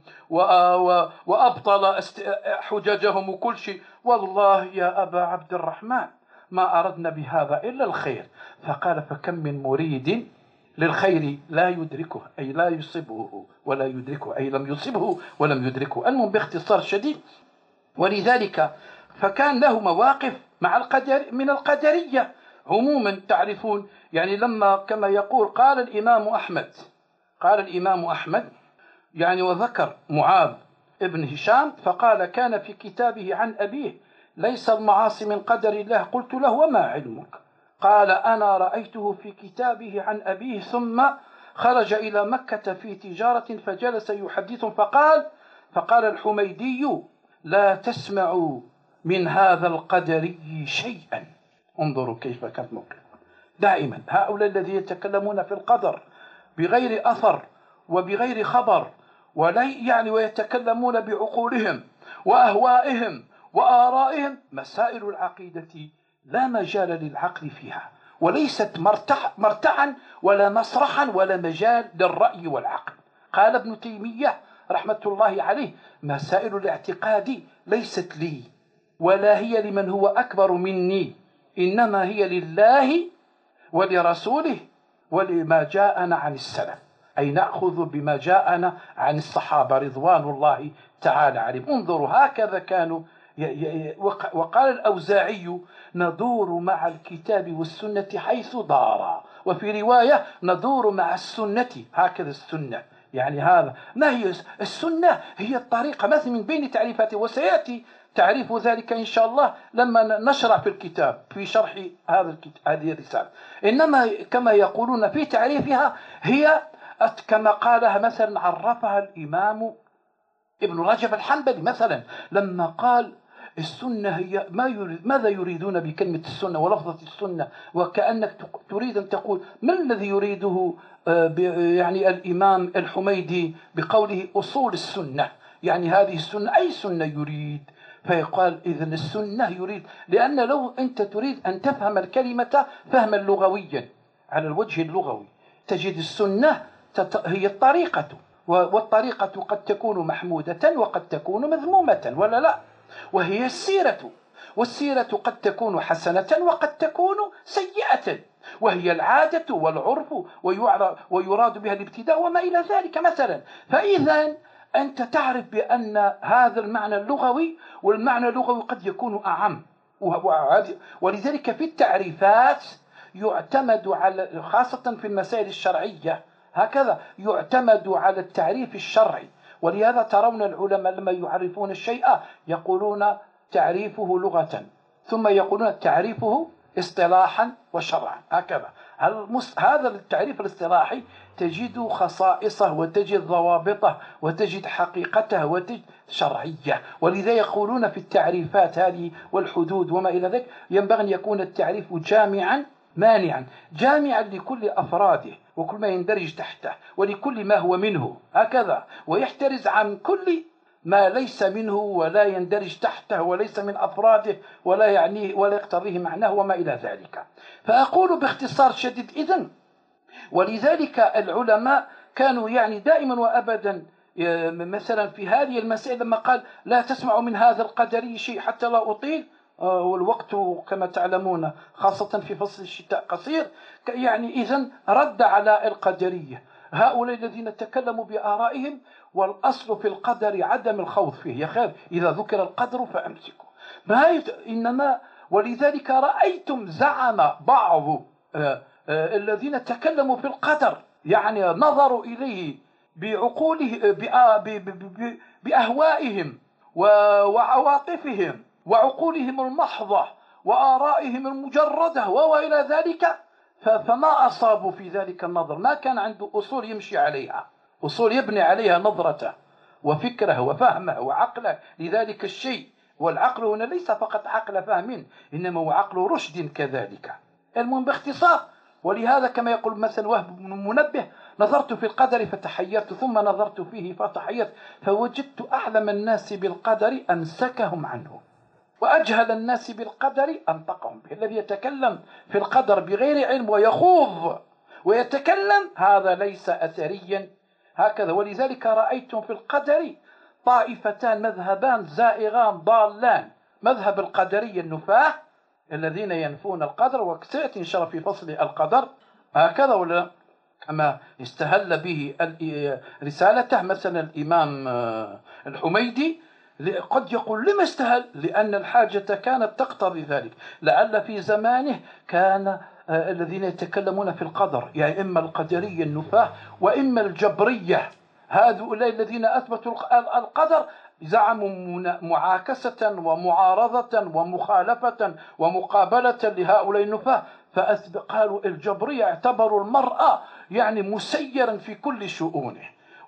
وأبطل حججهم وكل شيء؟ والله يا أبا عبد الرحمن ما أردنا بهذا إلا الخير. فقال فكم من مريد للخير لا يدركه، أي لا يصيبه ولا يدركه، أي لم يصيبه ولم يدركه. المهم باختصار شديد. ولذلك فكان له مواقف مع من القدرية عموما، تعرفون يعني لما كما يقول قال الإمام أحمد يعني وذكر معاذ ابن هشام فقال كان في كتابه عن أبيه ليس المعاصي من قدر الله. قلت له وما علمك؟ قال أنا رأيته في كتابه عن أبيه ثم خرج إلى مكة في تجارة فجلس يحدث فقال الحميدي لا تسمعوا من هذا القدري شيئا. انظروا كيف كانت موقف. دائما هؤلاء الذين يتكلمون في القدر بغير أثر وبغير خبر ويتكلمون بعقولهم وأهوائهم وآرائهم، مسائل العقيدة لا مجال للعقل فيها وليست مرتعا ولا مسرحا ولا مجال للرأي والعقل. قال ابن تيمية رحمة الله عليه: مسائل الاعتقاد ليست لي ولا هي لمن هو أكبر مني، إنما هي لله ولرسوله ولما جاءنا عن السلف، أي نأخذ بما جاءنا عن الصحابة رضوان الله تعالى عليهم. انظروا هكذا كانوا. وقال الأوزاعي: ندور مع الكتاب والسنة حيث دارا، وفي رواية: ندور مع السنة. هكذا السنة يعني هذا ما هي السنة؟ هي الطريقة مثل من بين تعريفاته، وسيأتي تعريف ذلك إن شاء الله لما نشرع في الكتاب في شرح هذه الرسالة. إنما كما يقولون في تعريفها هي كما قالها مثلا عرفها الإمام ابن رجب الحنبلي مثلا لما قال: السنة هي ماذا يريدون بكلمة السنة ولفظة السنة؟ وكأنك تريد أن تقول ما الذي يريده يعني الإمام الحميدي بقوله أصول السنة، يعني هذه السنة أي سنة يريد؟ فيقال إذن السنة يريد، لأن لو أنت تريد أن تفهم الكلمة فهما لغويا على الوجه اللغوي تجد السنة هي الطريقة، والطريقة قد تكون محمودة وقد تكون مذمومة ولا لا، وهي السيرة، والسيرة قد تكون حسنة وقد تكون سيئة، وهي العادة والعرف ويراد بها الابتداء وما إلى ذلك مثلا. فإذا أنت تعرف بأن هذا المعنى اللغوي، والمعنى اللغوي قد يكون أعم، ولذلك في التعريفات يعتمد على خاصة في المسائل الشرعية هكذا يعتمد على التعريف الشرعي. ولهذا ترون العلماء لما يعرفون الشيء يقولون تعريفه لغة، ثم يقولون تعريفه اصطلاحا وشرعا هكذا. هذا التعريف الاصطلاحي تجد خصائصه وتجد ضوابطه وتجد حقيقته وتجد شرعية. ولذا يقولون في التعريفات هذه والحدود وما إلى ذلك ينبغي أن يكون التعريف جامعا مانعا، جامعا لكل أفراده وكل ما يندرج تحته ولكل ما هو منه هكذا، ويحترز عن كل ما ليس منه ولا يندرج تحته وليس من أفراده ولا يعنيه ولا يقتضيه معناه وما إلى ذلك. فأقول باختصار شديد إذن، ولذلك العلماء كانوا يعني دائما وأبدا مثلا في هذه المسائل لما قال: لا تسمع من هذا القدري شيء حتى لا أطيل، والوقت كما تعلمون خاصة في فصل الشتاء قصير، يعني إذن رد على القدرية هؤلاء الذين تكلموا بآرائهم، والأصل في القدر عدم الخوض فيه، يا خير إذا ذكر القدر فأمسكوا. إنما ولذلك رأيتم زعم بعض الذين تكلموا في القدر يعني نظروا إليه بعقوله بأهوائهم وعواطفهم وعقولهم المحضة وآرائهم المجردة وإلى ذلك، فما أصابوا في ذلك النظر، ما كان عنده أصول يمشي عليها، أصول يبني عليها نظرته وفكره وفهمه وعقله لذلك الشيء. والعقل هنا ليس فقط عقل فهم، إنما هو عقل رشد كذلك. المهم باختصار، ولهذا كما يقول مثلا وهب بن منبه: نظرت في القدر فتحيرت ثم نظرت فيه فتحيرت فوجدت أعلم الناس بالقدر أمسكهم عنه وأجهل الناس بالقدر أنطقهم به. الذي يتكلم في القدر بغير علم ويخوض ويتكلم هذا ليس أثريا هكذا. ولذلك رأيتم في القدر طائفتان مذهبان زائغان ضالان: مذهب القدرية النفاة الذين ينفون القدر، وسيأتي إن شاء الله في فصل القدر هكذا، ولا كما استهل به رسالته مثلا الإمام الحميدي قد يقول: لما استهل؟ لأن الحاجة كانت تقتضي ذلك، لعل في زمانه كان الذين يتكلمون في القدر يعني إما القدرية النفاة وإما الجبرية، هؤلاء الذين أثبتوا القدر زعموا معاكسة ومعارضة ومخالفة ومقابلة لهؤلاء النفاة، فقالوا الجبرية اعتبروا المرأة يعني مسيرا في كل شؤونه،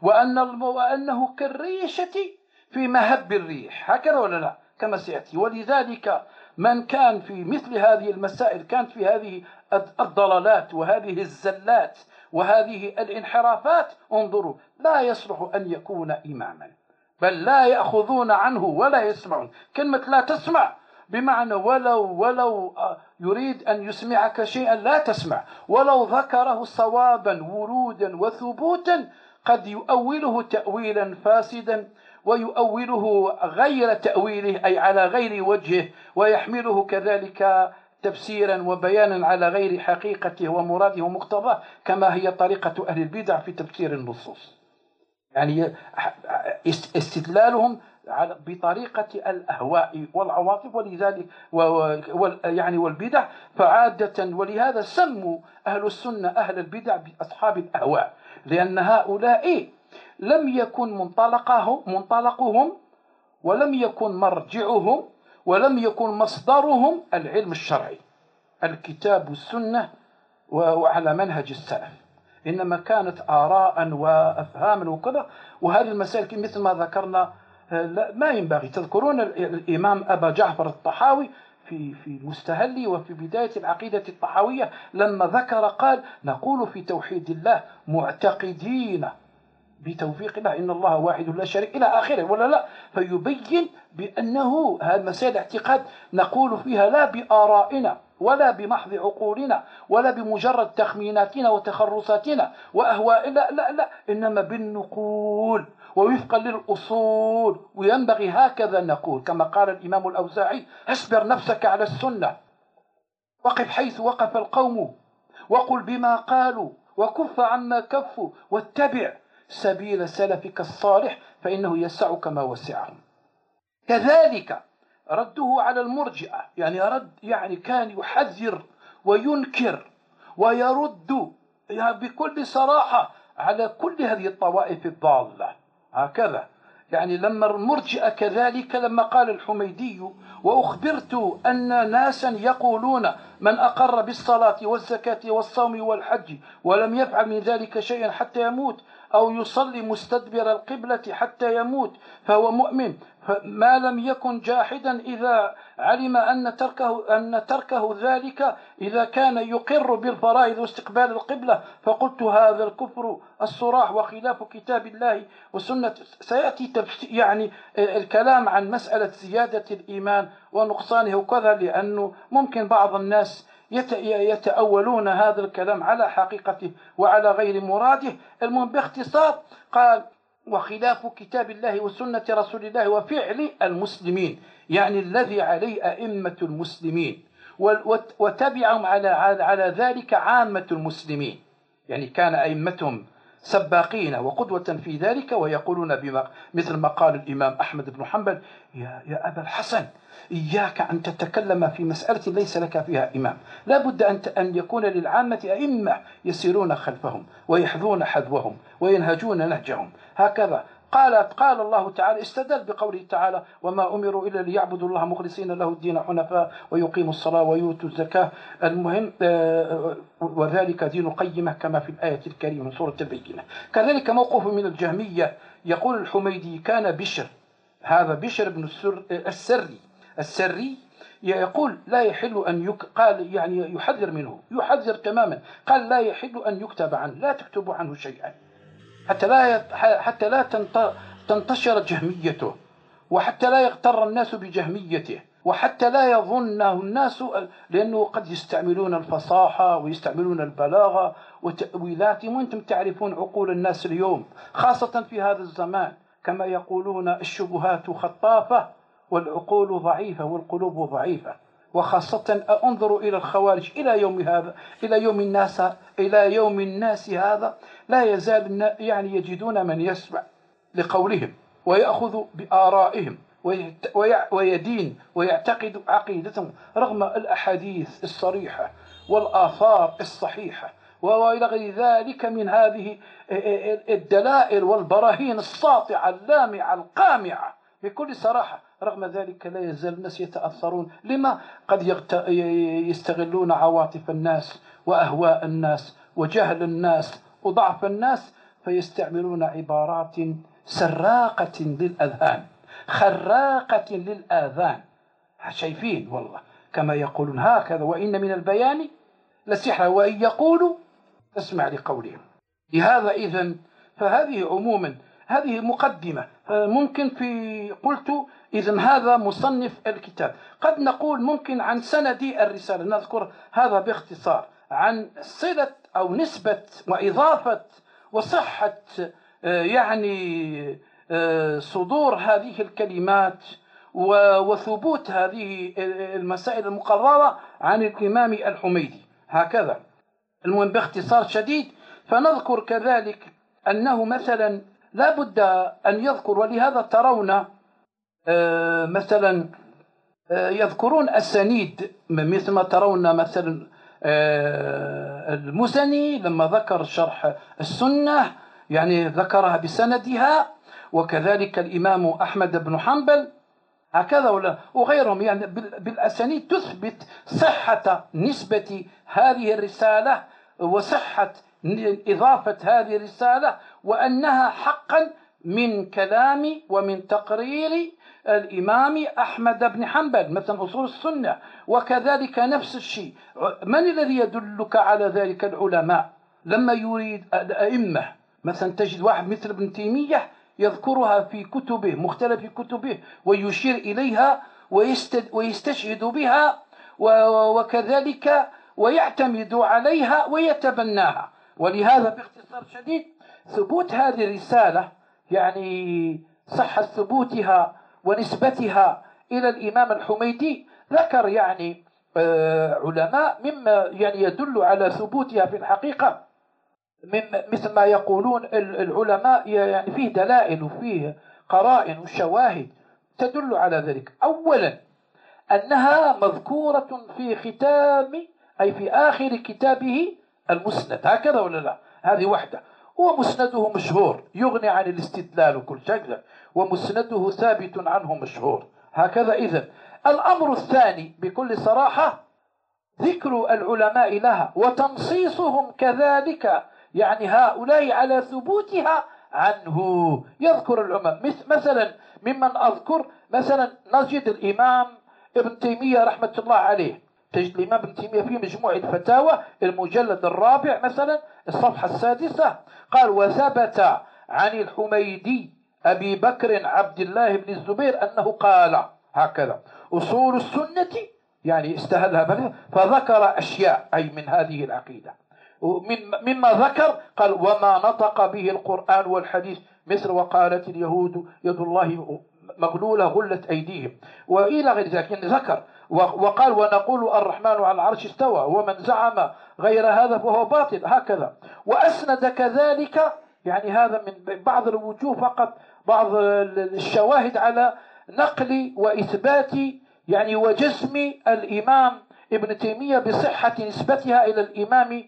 وأنه كالريشة في مهب الريح هكذا ولا لا كما سيأتي. ولذلك من كان في مثل هذه المسائل كانت في هذه الضلالات وهذه الزلات وهذه الانحرافات، انظروا لا يصلح أن يكون إماما، بل لا يأخذون عنه ولا يسمعون. كلمة لا تسمع بمعنى ولو يريد أن يسمعك شيئا لا تسمع، ولو ذكره صوابا ورودا وثبوتا قد يؤوله تأويلا فاسدا ويؤوله غير تأويله أي على غير وجهه، ويحمله كذلك تفسيرا وبيانا على غير حقيقته ومراده ومقتضاه، كما هي طريقة أهل البدع في تفسير النصوص. يعني استدلالهم بطريقة الأهواء والعواطف، ولذلك يعني والبدع فعادة، ولهذا سموا أهل السنة أهل البدع بأصحاب الأهواء، لأن هؤلاء لم يكن منطلقهم ولم يكن مرجعهم ولم يكن مصدرهم العلم الشرعي الكتاب والسنة وعلى منهج السلف، إنما كانت آراء وأفهام وكذا. وهذه المسائل مثل ما ذكرنا ما ينبغي. تذكرون الإمام أبا جعفر الطحاوي في المستهل وفي بداية العقيدة الطحاوية لما ذكر قال: نقول في توحيد الله معتقدين بتوفيق الله إن الله واحد لا شريك إلى آخره، ولا لا؟ فيبين بأنه هذه مسائل اعتقاد نقول فيها لا بآرائنا ولا بمحض عقولنا ولا بمجرد تخميناتنا وتخرصاتنا وأهوائنا، لا، إنما بالنقول ووفقا للأصول. وينبغي هكذا نقول، كما قال الإمام الأوزاعي: اصبر نفسك على السنة، وقف حيث وقف القوم، وقل بما قالوا، وكف عما كفوا، واتبع سبيل سلفك الصالح فإنه يسعك ما وسعهم. كذلك رده على المرجئة، يعني كان يحذر وينكر ويرد بكل صراحة على كل هذه الطوائف الضالة. هكذا يعني لما المرجئة كذلك، لما قال الحميدي: وأخبرت أن ناسا يقولون من أقر بالصلاة والزكاة والصوم والحج ولم يفعل من ذلك شيئا حتى يموت، أو يصلي مستدبر القبلة حتى يموت، فهو مؤمن ما لم يكن جاحدا إذا علم أن تركه ذلك إذا كان يقر بالفرائض واستقبال القبلة. فقلت: هذا الكفر الصراح وخلاف كتاب الله وسنة. سيأتي يعني الكلام عن مسألة زيادة الإيمان ونقصانه وكذا، لأنه ممكن بعض الناس يتأولون هذا الكلام على حقيقته وعلى غير مراده. المهم باختصار قال: وخلاف كتاب الله وسنة رسول الله وفعل المسلمين، يعني الذي عليه أئمة المسلمين، وتبعهم على ذلك عامة المسلمين، يعني كان أئمتهم سباقين وقدوة في ذلك، ويقولون مثل ما قال الإمام أحمد بن حنبل: يا أبا الحسن، إياك أن تتكلم في مسألة ليس لك فيها إمام، لا بد أن يكون للعامة أئمة يسيرون خلفهم ويحذون حذوهم وينهجون نهجهم. هكذا قال الله تعالى، استدل بقوله تعالى: وما أمروا إلا ليعبدوا الله مخلصين له الدين حنفاء ويقيموا الصلاة ويؤتوا الزكاة. المهم وذلك دين القيمة كما في الآية الكريمة من سورة البينة. كذلك موقف من الجهمية، يقول الحميدي: كان بشر، هذا بشر بن السري يقول: لا يحل أن قال يعني يحذر منه، يحذر تماما، قال: لا يحل أن يكتب عنه، لا تكتبوا عنه شيئا حتى لا تنتشر جهميته، وحتى لا يغتر الناس بجهميته، وحتى لا يظنه الناس، لأنه قد يستعملون الفصاحة ويستعملون البلاغة وتأويلات، وأنتم تعرفون عقول الناس اليوم خاصة في هذا الزمان، كما يقولون: الشبهات خطافة والعقول ضعيفة والقلوب ضعيفة. وخاصة أنظر إلى الخوارج إلى يوم الناس هذا لا يزال يعني يجدون من يسمع لقولهم ويأخذ بآرائهم ويدين ويعتقد عقيدتهم رغم الأحاديث الصريحة والآثار الصحيحة وإلى غير ذلك من هذه الدلائل والبراهين الساطعة اللامعة القامعة بكل صراحة. رغم ذلك لا يزال الناس يتأثرون. لما؟ قد يستغلون عواطف الناس وأهواء الناس وجهل الناس وضعف الناس، فيستعملون عبارات سراقة للأذهان خراقة للآذان. شايفين والله كما يقولون هكذا: وإن من البيان لسحرا وإن يقولوا تسمع لقولهم. لهذا إذن فهذه عموما هذه مقدمة. ممكن قلت إذن هذا مصنف الكتاب. قد نقول ممكن عن سند الرسالة، نذكر هذا باختصار، عن صلة أو نسبة وإضافة وصحة يعني صدور هذه الكلمات وثبوت هذه المسائل المقررة عن الإمام الحميدي هكذا. المهم باختصار شديد، فنذكر كذلك أنه مثلا لا بد أن يذكر، ولهذا ترون مثلا يذكرون السنيد، مثل ما ترون مثلا المزني لما ذكر شرح السنة يعني ذكرها بسندها، وكذلك الإمام أحمد بن حنبل هكذا وغيرهم، يعني بالأسانيد تثبت صحة نسبة هذه الرسالة وصحة إضافة هذه الرسالة، وأنها حقا من كلام ومن تقرير الإمام أحمد بن حنبل مثلا أصول السنة. وكذلك نفس الشيء، من الذي يدلك على ذلك؟ العلماء. لما يريد الأئمة مثلا تجد واحد مثل ابن تيمية يذكرها في كتبه مختلف كتبه ويشير إليها ويستشهد بها وكذلك ويعتمد عليها ويتبناها. ولهذا باختصار شديد ثبوت هذه الرسالة يعني صحة ثبوتها ونسبتها إلى الإمام الحميدي ذكر يعني علماء مما يعني يدل على ثبوتها في الحقيقة، مثل ما يقولون العلماء يعني فيه دلائل وفيه قرائن وشواهد تدل على ذلك. أولا أنها مذكورة في ختام أي في آخر كتابه المسند هكذا ولا لا؟ هذه واحدة. ومسنده مشهور يغني عن الاستدلال وكل شيء، ومسنده ثابت عنه مشهور هكذا. إذن الأمر الثاني بكل صراحة ذكر العلماء لها وتنصيصهم كذلك، يعني هؤلاء على ثبوتها عنه. يذكر العلماء مثلا ممن أذكر مثلا نجد الإمام ابن تيمية رحمة الله عليه، تجد الإمام ابن تيمية في مجموع الفتاوى المجلد الرابع مثلا الصفحة 6 قال: وثبت عن الحميدي أبي بكر عبد الله بن الزبير أنه قال هكذا أصول السنة، يعني استهلها فذكر أشياء أي من هذه العقيدة. مما ذكر قال: وما نطق به القرآن والحديث مثل وقالت اليهود يد الله مغلولة غلت أيديهم وإلى غير ذلك. يعني ذكر وقال: ونقول الرحمن على العرش استوى ومن زعم غير هذا فهو باطل هكذا. وأسند كذلك يعني هذا من بعض الوجوه فقط بعض الشواهد على نقل وإثبات يعني وجزم الإمام ابن تيمية بصحة نسبتها إلى الإمام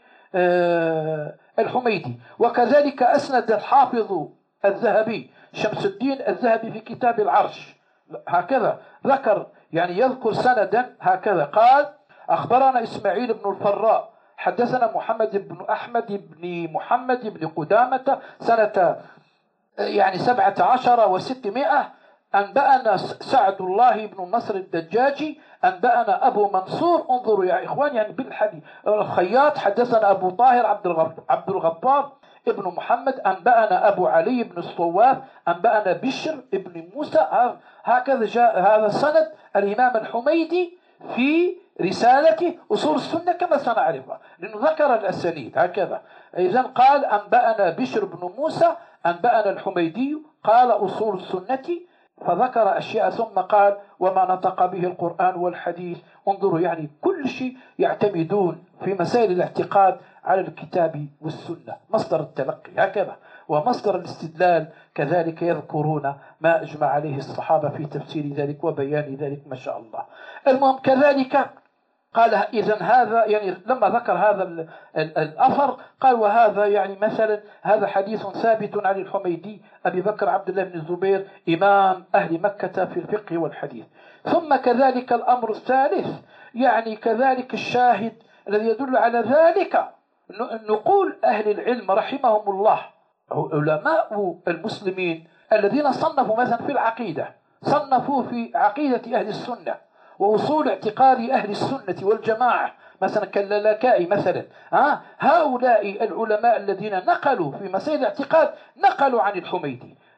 الحميدي. وكذلك أسند الحافظ الذهبي شمس الدين الذهبي في كتاب العرش هكذا ذكر يعني يذكر سندا هكذا قال: أخبرنا إسماعيل بن الفراء حدثنا محمد بن أحمد بن محمد بن قدامة سنة يعني 17 و600 أنبأنا سعد الله بن النصر الدجاجي أنبأنا أبو منصور. انظروا يا إخوان يعني بالحديث الخياط حدثنا أبو طاهر عبد الغفار ابن محمد أنبأنا أبو علي بن الصواف أنبأنا بشر ابن موسى. هكذا جاء هذا السند الإمام الحميدي في رسالته أصول السنة كما سنعرفها لأنه ذكر الأسانيد هكذا. إذن قال: أنبأنا بشر بن موسى أنبأنا الحميدي قال أصول السنة، فذكر أشياء ثم قال: وما نطق به القرآن والحديث. انظروا يعني كل شيء يعتمدون في مسائل الاعتقاد على الكتاب والسنة مصدر التلقي هكذا، ومصدر الاستدلال كذلك يذكرون ما أجمع عليه الصحابة في تفسير ذلك وبيان ذلك ما شاء الله. المهم كذلك قال: إذن هذا يعني لما ذكر هذا الأثر قال: وهذا يعني مثلا هذا حديث ثابت عن الحميدي أبي بكر عبد الله بن الزبير إمام أهل مكة في الفقه والحديث. ثم كذلك الأمر الثالث يعني كذلك الشاهد الذي يدل على ذلك نقول أهل العلم رحمهم الله علماء المسلمين الذين صنفوا مثلا في العقيدة، صنفوا في عقيدة أهل السنة ووصول اعتقاد أهل السنة والجماعة مثلا كاللالكائي مثلا. هؤلاء العلماء الذين نقلوا في مسائل الاعتقاد نقلوا عن الحميدي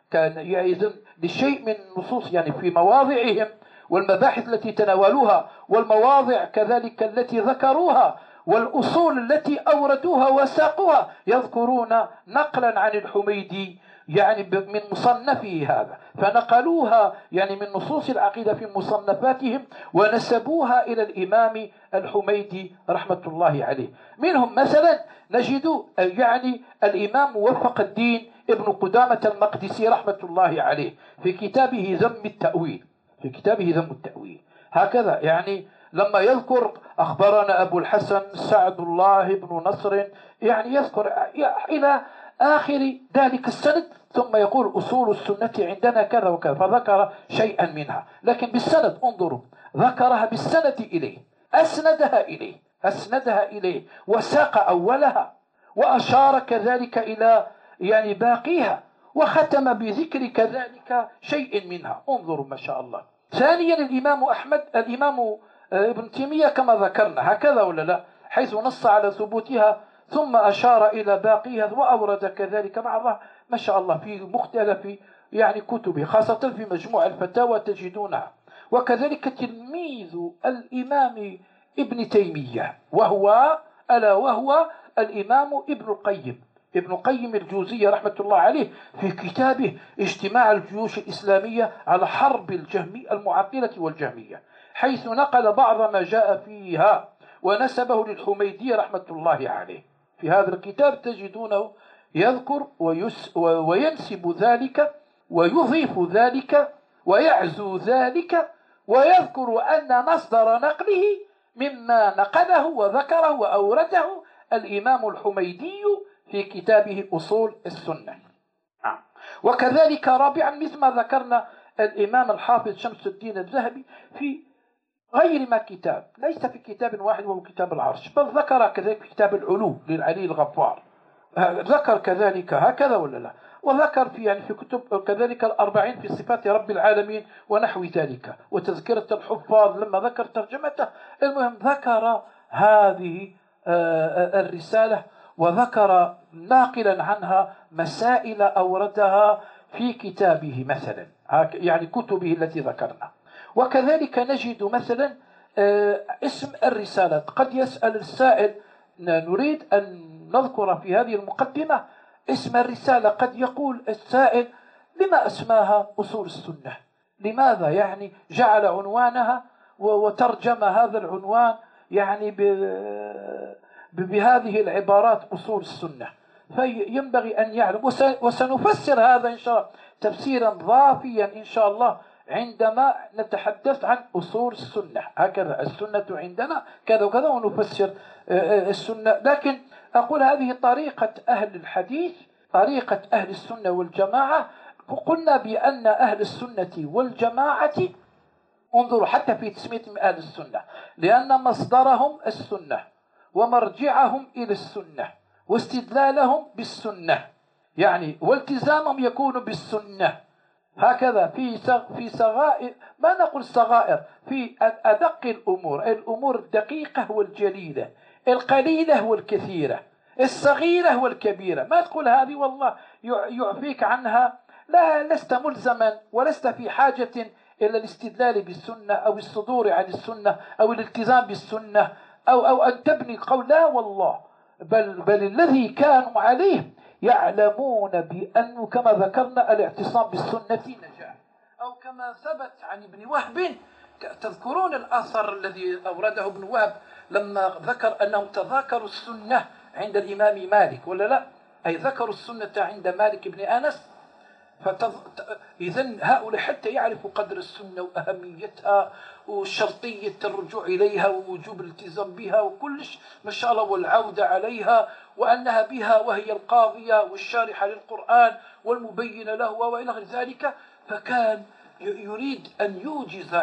كان يعني لشيء من النصوص يعني في مواضعهم والمباحث التي تناولوها والمواضع كذلك التي ذكروها والأصول التي أوردوها وساقوها يذكرون نقلا عن الحميدي يعني من مصنفه هذا، فنقلوها يعني من نصوص العقيدة في مصنفاتهم ونسبوها إلى الإمام الحميدي رحمة الله عليه. منهم مثلا نجد يعني الإمام موفق الدين ابن قدامة المقدسي رحمة الله عليه في كتابه ذم التأويل، في كتابه ذم التأويل هكذا يعني لما يذكر أخبرنا أبو الحسن سعد الله بن نصر يعني يذكر إلى آخر ذلك السند، ثم يقول أصول السنة عندنا كذا وكذا، فذكر شيئا منها لكن بالسند، انظروا ذكرها بالسند إليه، أسندها إليه وساق أولها وأشار كذلك إلى يعني باقيها وختم بذكر كذلك شيء منها، انظروا ما شاء الله. ثانيا الإمام أحمد، الإمام ابن تيمية كما ذكرنا هكذا ولا لا، حيث نص على ثبوتها ثم أشار إلى باقيها وأورد كذلك بعضها ما شاء الله في مختلف يعني كتبه، خاصة في مجموع الفتاوى تجدونها. وكذلك تلميذ الإمام ابن تيمية وهو الإمام ابن القيم الجوزية رحمة الله عليه في كتابه اجتماع الجيوش الإسلامية على حرب المعطلة والجهمية، حيث نقل بعض ما جاء فيها ونسبه للحميدي رحمة الله عليه. في هذا الكتاب تجدونه يذكر وينسب ذلك ويضيف ذلك ويعزو ذلك ويذكر أن مصدر نقله مما نقله وذكره وأورده الإمام الحميدي في كتابه أصول السنة. وكذلك رابعا مثل ما ذكرنا الإمام الحافظ شمس الدين الذهبي في غير ما كتاب، ليس في كتاب واحد وهو كتاب العرش، بل ذكر كذلك في كتاب العلو للعلي الغفار، ذكر كذلك هكذا ولا لا، وذكر في يعني في كتب كذلك الأربعين في صفات رب العالمين ونحو ذلك، وتذكرة الحفاظ لما ذكر ترجمته. المهم ذكر هذه الرسالة وذكر ناقلا عنها مسائل أوردها في كتابه مثلا، يعني كتبه التي ذكرنا. وكذلك نجد مثلا اسم الرسالة، قد يسأل السائل نريد أن نذكر في هذه المقدمة اسم الرسالة، قد يقول السائل لما أسماها أصول السنة، لماذا يعني جعل عنوانها وترجم هذا العنوان يعني بهذه العبارات أصول السنة، فينبغي أن يعلم. وسنفسر هذا إن شاء الله تفسيرا ضافيا إن شاء الله عندما نتحدث عن أصول السنة، هكذا السنة عندنا كذا وكذا ونفسر السنة. لكن أقول هذه طريقة أهل الحديث، طريقة أهل السنة والجماعة. قلنا بأن أهل السنة والجماعة، انظروا حتى في تسميتهم أهل السنة، لأن مصدرهم السنة ومرجعهم إلى السنة واستدلالهم بالسنة يعني والتزامهم يكون بالسنة، هكذا في صغائر، ما نقول صغائر، في أدق الأمور الدقيقة والجليلة، القليلة والكثيرة، الصغيرة والكبيرة، ما تقول هذه والله يعفيك عنها، لا، لست ملزما ولست في حاجة إلى الاستدلال بالسنة أو الصدور عن السنة أو الالتزام بالسنة أو أن تبني قول، لا والله، بل الذي كانوا عليه يعلمون بأنه كما ذكرنا الاعتصام بالسنة نجاة، أو كما ثبت عن ابن وهب. تذكرون الأثر الذي أورده ابن وهب لما ذكر أنهم تذاكروا السنة عند الإمام مالك ولا لا، أي ذكروا السنة عند مالك بن أنس. إذن هؤلاء حتى يعرفوا قدر السنة وأهميتها وشرطية الرجوع إليها ووجوب الالتزام بها وكلش ما شاء الله، والعودة عليها، وأنها بها وهي القاضية والشارحة للقرآن والمبينة له وإلى غير ذلك. فكان يريد أن يوجز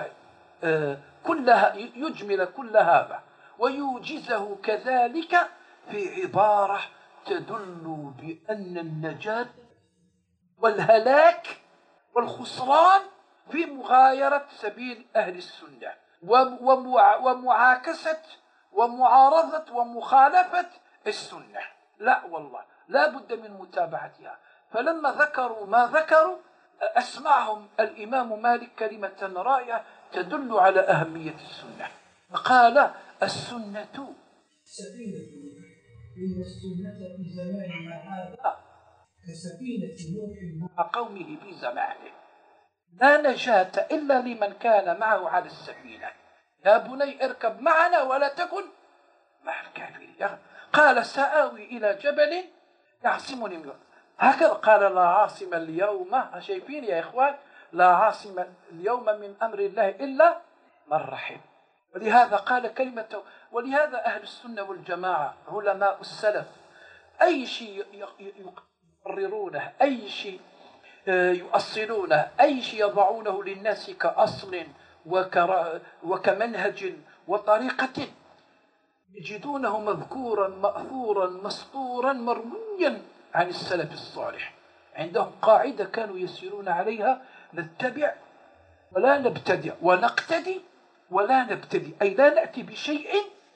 يجمل كل هذا ويوجزه كذلك في عبارة تدل بأن النجاة والهلاك والخسران في مغايرة سبيل أهل السنة ومعاكسة ومعارضة ومخالفة السنة، لا والله لا بد من متابعتها. فلما ذكروا ما ذكروا أسمعهم الإمام مالك كلمة رائعة تدل على أهمية السنة. قال: السنة سفينة، إن السنة في زماننا هذا كسفينة نوح مع قومه في زمانه، لا نجاة إلا لمن كان معه على السفينة. يا بني اركب معنا ولا تكن مع الكافرين. قال: سآوي إلى جبل يعصمني من، هكذا قال: لا عاصم اليوم، شايفين يا إخوان، لا عاصم اليوم من أمر الله إلا من رحم. ولهذا قال كلمته. ولهذا أهل السنة والجماعة علماء السلف أي شيء يقررونه، أي شيء يؤصلونه، أي شيء يضعونه للناس كأصل وكمنهج وطريقة، يجدونه مذكورا مأثورا مسطورا مرويا عن السلف الصالح. عندهم قاعدة كانوا يسيرون عليها: نتبع ولا نبتدع، ونقتدي ولا نبتدي، أي لا نأتي بشيء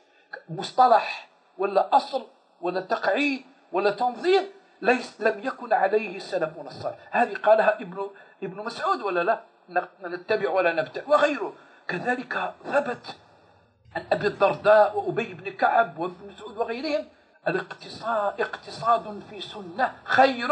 مصطلح ولا أصل ولا تقعيد ولا تنظير لم يكن عليه سلفنا الصالح. هذه قالها ابن مسعود ولا لا؟ نتبع ولا نبتدع، وغيره كذلك ثبت عن أبي الدرداء وأبي بن كعب وابن مسعود وغيرهم: اقتصاد في سنة خير.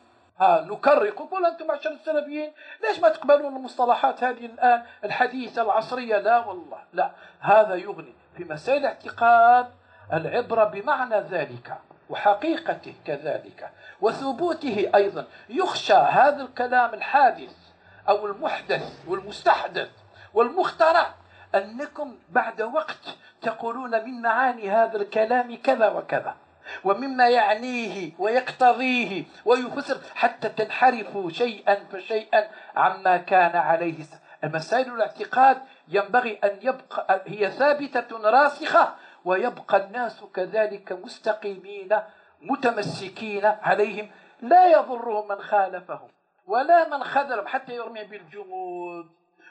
نكرر، يقول: أنتم عشان السلفيين ليش ما تقبلون المصطلحات هذه الآن الحديثة العصرية؟ لا والله لا، هذا يغني في مسائل الاعتقاد. العبرة بمعنى ذلك وحقيقته كذلك وثبوته أيضا. يخشى هذا الكلام الحادث أو المحدث والمستحدث والمخترع أنكم بعد وقت تقولون من معاني هذا الكلام كذا وكذا، ومما يعنيه ويقتضيه ويفسر، حتى تنحرفوا شيئا فشيئا عما كان عليه. مسائل الاعتقاد ينبغي أن يبقى هي ثابتة راسخة، ويبقى الناس كذلك مستقيمين متمسكين عليهم، لا يضرهم من خالفهم ولا من خذلهم، حتى يرمي بالجمود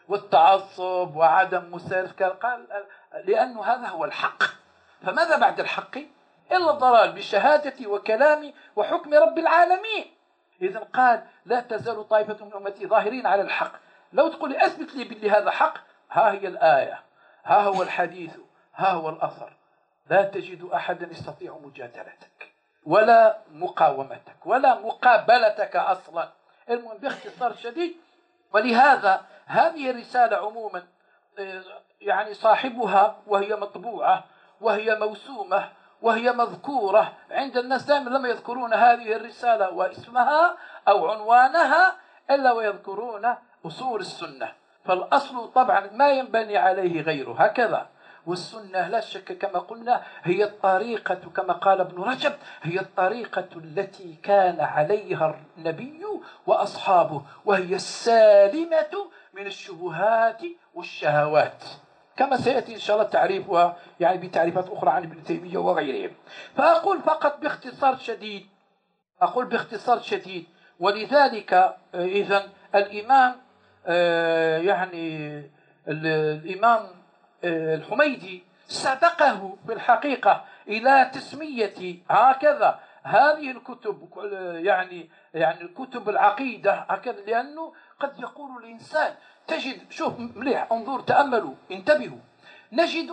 والتعصب وعدم مساركة. قال: لأن هذا هو الحق، فماذا بعد الحق إلا الضلال بشهادتي وكلامي وحكم رب العالمين. إذن قال: لا تزال طائفة من أمتي ظاهرين على الحق. لو تقول لي أثبت لي باللي هذا حق، ها هي الآية، ها هو الحديث، ها هو الأثر، لا تجد أحدا يستطيع مجادلتك ولا مقاومتك ولا مقابلتك أصلا. المهم باختصار شديد. ولهذا هذه الرسالة عموما يعني صاحبها وهي مطبوعة وهي موسومة وهي مذكورة عند الناس، دائما لما يذكرون هذه الرسالة واسمها أو عنوانها إلا ويذكرون أصول السنة. فالأصل طبعا ما ينبني عليه غيره، هكذا. والسنة لا شك كما قلنا هي الطريقة، كما قال ابن رجب: هي الطريقة التي كان عليها النبي وأصحابه، وهي السالمة من الشبهات والشهوات، كما سيأتي إن شاء الله تعريفها يعني بتعريفات أخرى عن ابن تيمية وغيرهم. فأقول فقط باختصار شديد. ولذلك إذن الإمام يعني الإمام الحميدي سبقه في الحقيقة إلى تسمية هكذا هذه الكتب، يعني الكتب العقيدة هكذا، لأنه قد يقول الإنسان تجد، شوف مليح، انظر، تأملوا، انتبهوا، نجد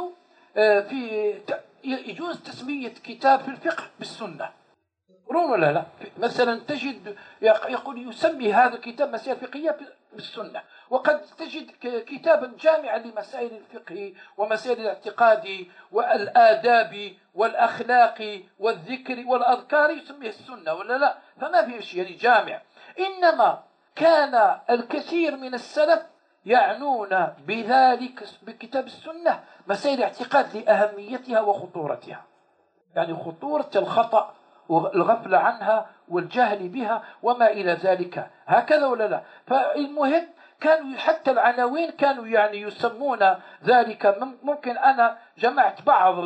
يجوز تسمية كتاب في الفقه بالسنة، يقولون ولا لا؟ مثلا تجد يقول يسمي هذا الكتاب مسائل فقهية بالسنة، وقد تجد كتابا جامعا لمسائل الفقه ومسائل الاعتقاد والآداب والأخلاق والذكر والأذكار يسميه السنة ولا لا؟ فما في شيء يعني جامع. إنما كان الكثير من السلف يعنون بذلك بكتاب السنة مسائل الاعتقاد لأهميتها وخطورتها، يعني خطورة الخطأ والغفلة عنها والجهل بها وما إلى ذلك، هكذا ولا لا؟ فالمهم كانوا حتى العناوين كانوا يعني يسمون ذلك. ممكن أنا جمعت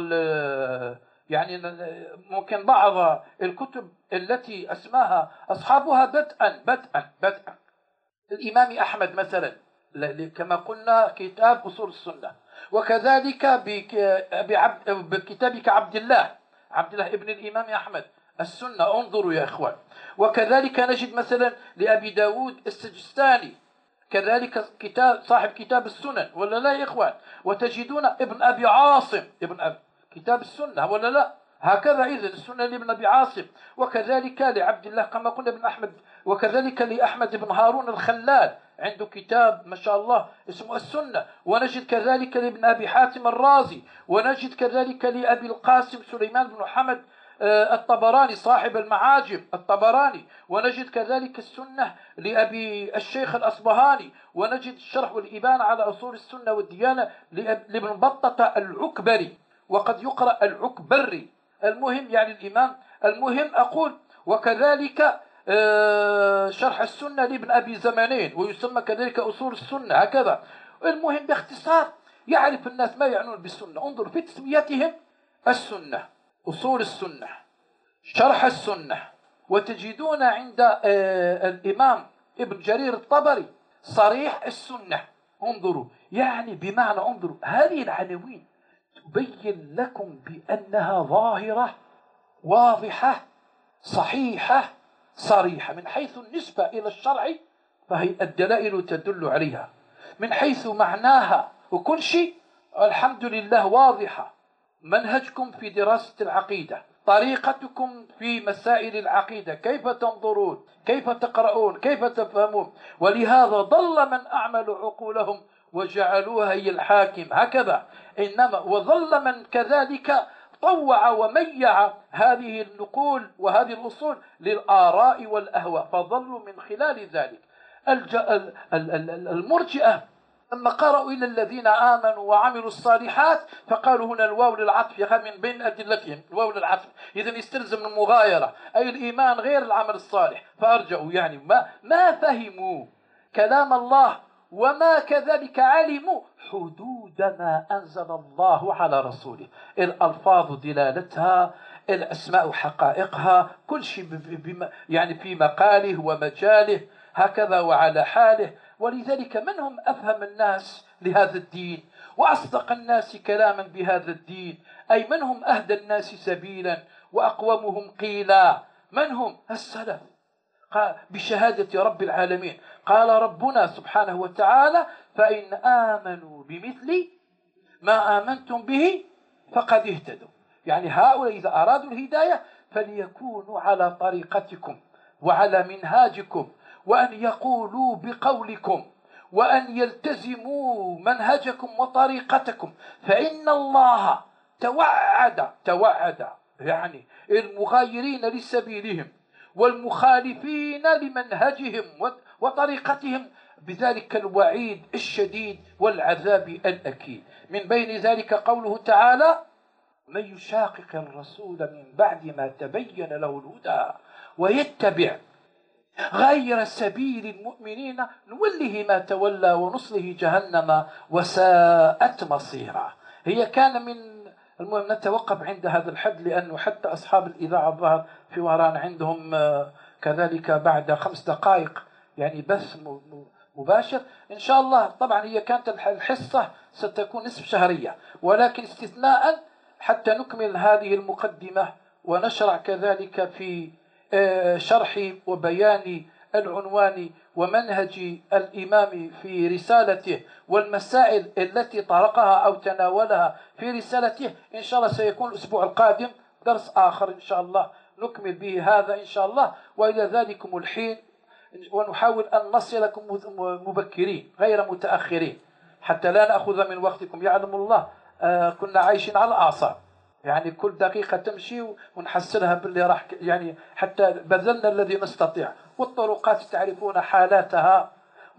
يعني ممكن بعض الكتب التي أسماها أصحابها بدءا الإمام أحمد مثلا، كما قلنا كتاب أصول السنة، وكذلك بكتابك عبد الله ابن الإمام أحمد السنة. انظروا يا إخوان. وكذلك نجد مثلا لأبي داود السجستاني كذلك كتاب صاحب كتاب السنن ولا لا يا إخوان؟ وتجدون ابن أبي عاصم كتاب السنة ولا لا؟ هكذا إذن السنة لابن أبي عاصم. وكذلك لعبد الله كما قلنا بن أحمد، وكذلك لأحمد بن هارون الخلال عنده كتاب ما شاء الله اسمه السنة. ونجد كذلك لابن أبي حاتم الرازي، ونجد كذلك لأبي القاسم سليمان بن محمد الطبراني صاحب المعاجم الطبراني. ونجد كذلك السنة لأبي الشيخ الأصبهاني. ونجد الشرح والإبانة على أصول السنة والديانة لابن بطة العكبري، وقد يقرأ العكبري. المهم يعني الإمام المهم أقول. وكذلك شرح السنة لابن أبي زمانين، ويسمى كذلك أصول السنة هكذا. المهم باختصار يعرف الناس ما يعنون بالسنة. انظر في تسميتهم: السنة، أصول السنة، شرح السنة. وتجدون عند الإمام ابن جرير الطبري صريح السنة. انظروا يعني بمعنى انظروا هذه العناوين تبين لكم بأنها ظاهرة واضحة صحيحة صريحة. من حيث النسبة إلى الشرع فهي الدلائل تدل عليها، من حيث معناها وكل شيء الحمد لله واضحة. منهجكم في دراسة العقيدة، طريقتكم في مسائل العقيدة، كيف تنظرون، كيف تقرؤون، كيف تفهمون. ولهذا ضل من أعمل عقولهم وجعلوها هي الحاكم هكذا. إنما وظل من كذلك طوع وميع هذه النقول وهذه الأصول للآراء والأهواء، فظلوا من خلال ذلك. المرجئة لما قرأوا إلى الذين آمنوا وعملوا الصالحات فقالوا هنا الواو للعطف، يخاف من بين أدلتهم الواو للعطف، إذن يستلزم المغايرة أي الإيمان غير العمل الصالح. فأرجعوا يعني ما فهموا كلام الله، وما كذلك علموا حدود ما أنزل الله على رسوله، الألفاظ دلالتها، الأسماء حقائقها، كل شيء يعني في مقاله ومجاله هكذا وعلى حاله. ولذلك منهم أفهم الناس لهذا الدين وأصدق الناس كلاما بهذا الدين، أي منهم أهدى الناس سبيلا وأقومهم قيلا. منهم السلف بشهادة رب العالمين. قال ربنا سبحانه وتعالى: فإن آمنوا بمثل ما آمنتم به فقد اهتدوا. يعني هؤلاء إذا أرادوا الهداية فليكونوا على طريقتكم وعلى منهاجكم، وأن يقولوا بقولكم، وأن يلتزموا منهجكم وطريقتكم. فإن الله توعد يعني المغايرين لسبيلهم والمخالفين لمنهجهم وطريقتهم بذلك الوعيد الشديد والعذاب الأكيد. من بين ذلك قوله تعالى: من يشاقق الرسول من بعد ما تبين له الهدى ويتبع غير سبيل المؤمنين نوله ما تولى ونصله جهنم وساءت مصيرا. هي كان من المهم نتوقف عند هذا الحد، لأنه حتى أصحاب الإذاعة الظهر في وهران عندهم كذلك بعد 5 دقائق يعني بث مباشر إن شاء الله. طبعا هي كانت الحصة ستكون نصف شهرية، ولكن استثناء حتى نكمل هذه المقدمة ونشرع كذلك في شرح وبيان العنوان ومنهج الإمام في رسالته والمسائل التي طرقها أو تناولها في رسالته. إن شاء الله سيكون الأسبوع القادم درس آخر إن شاء الله نكمل به هذا إن شاء الله. وإلى ذلكم الحين ونحاول أن نصلكم مبكرين غير متأخرين حتى لا نأخذ من وقتكم. يعلم الله كنا عايشين على الأعصاب، يعني كل دقيقة تمشي ونحسنها باللي راح يعني حتى بذلنا الذي نستطيع. والطرقات تعرفون حالاتها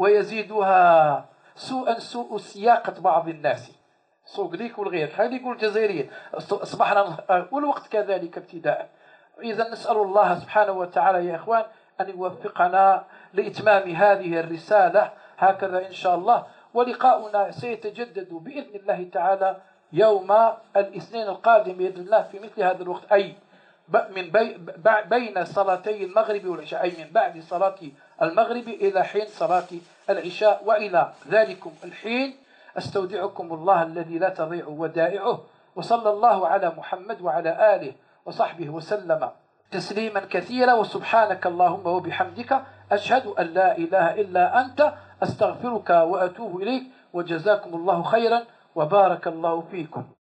ويزيدها سوء سياقة بعض الناس، سوق ليك والغير، خلي يقول الجزائريين أصبحنا والوقت كذلك ابتداء. إذا نسأل الله سبحانه وتعالى يا إخوان أن يوفقنا لإتمام هذه الرسالة هكذا إن شاء الله. ولقاؤنا سيتجدد بإذن الله تعالى يوم الاثنين القادم بإذن الله في مثل هذا الوقت، أي من بين صلاتي المغرب والعشاء، أي من بعد صلاة المغرب إلى حين صلاة العشاء. وإلى ذلكم الحين أستودعكم الله الذي لا تضيع ودائعه، وصلى الله على محمد وعلى آله وصحبه وسلم تسليما كثيرا. وسبحانك اللهم وبحمدك أشهد أن لا إله إلا أنت أستغفرك وأتوب إليك. وجزاكم الله خيرا وبارك الله فيكم.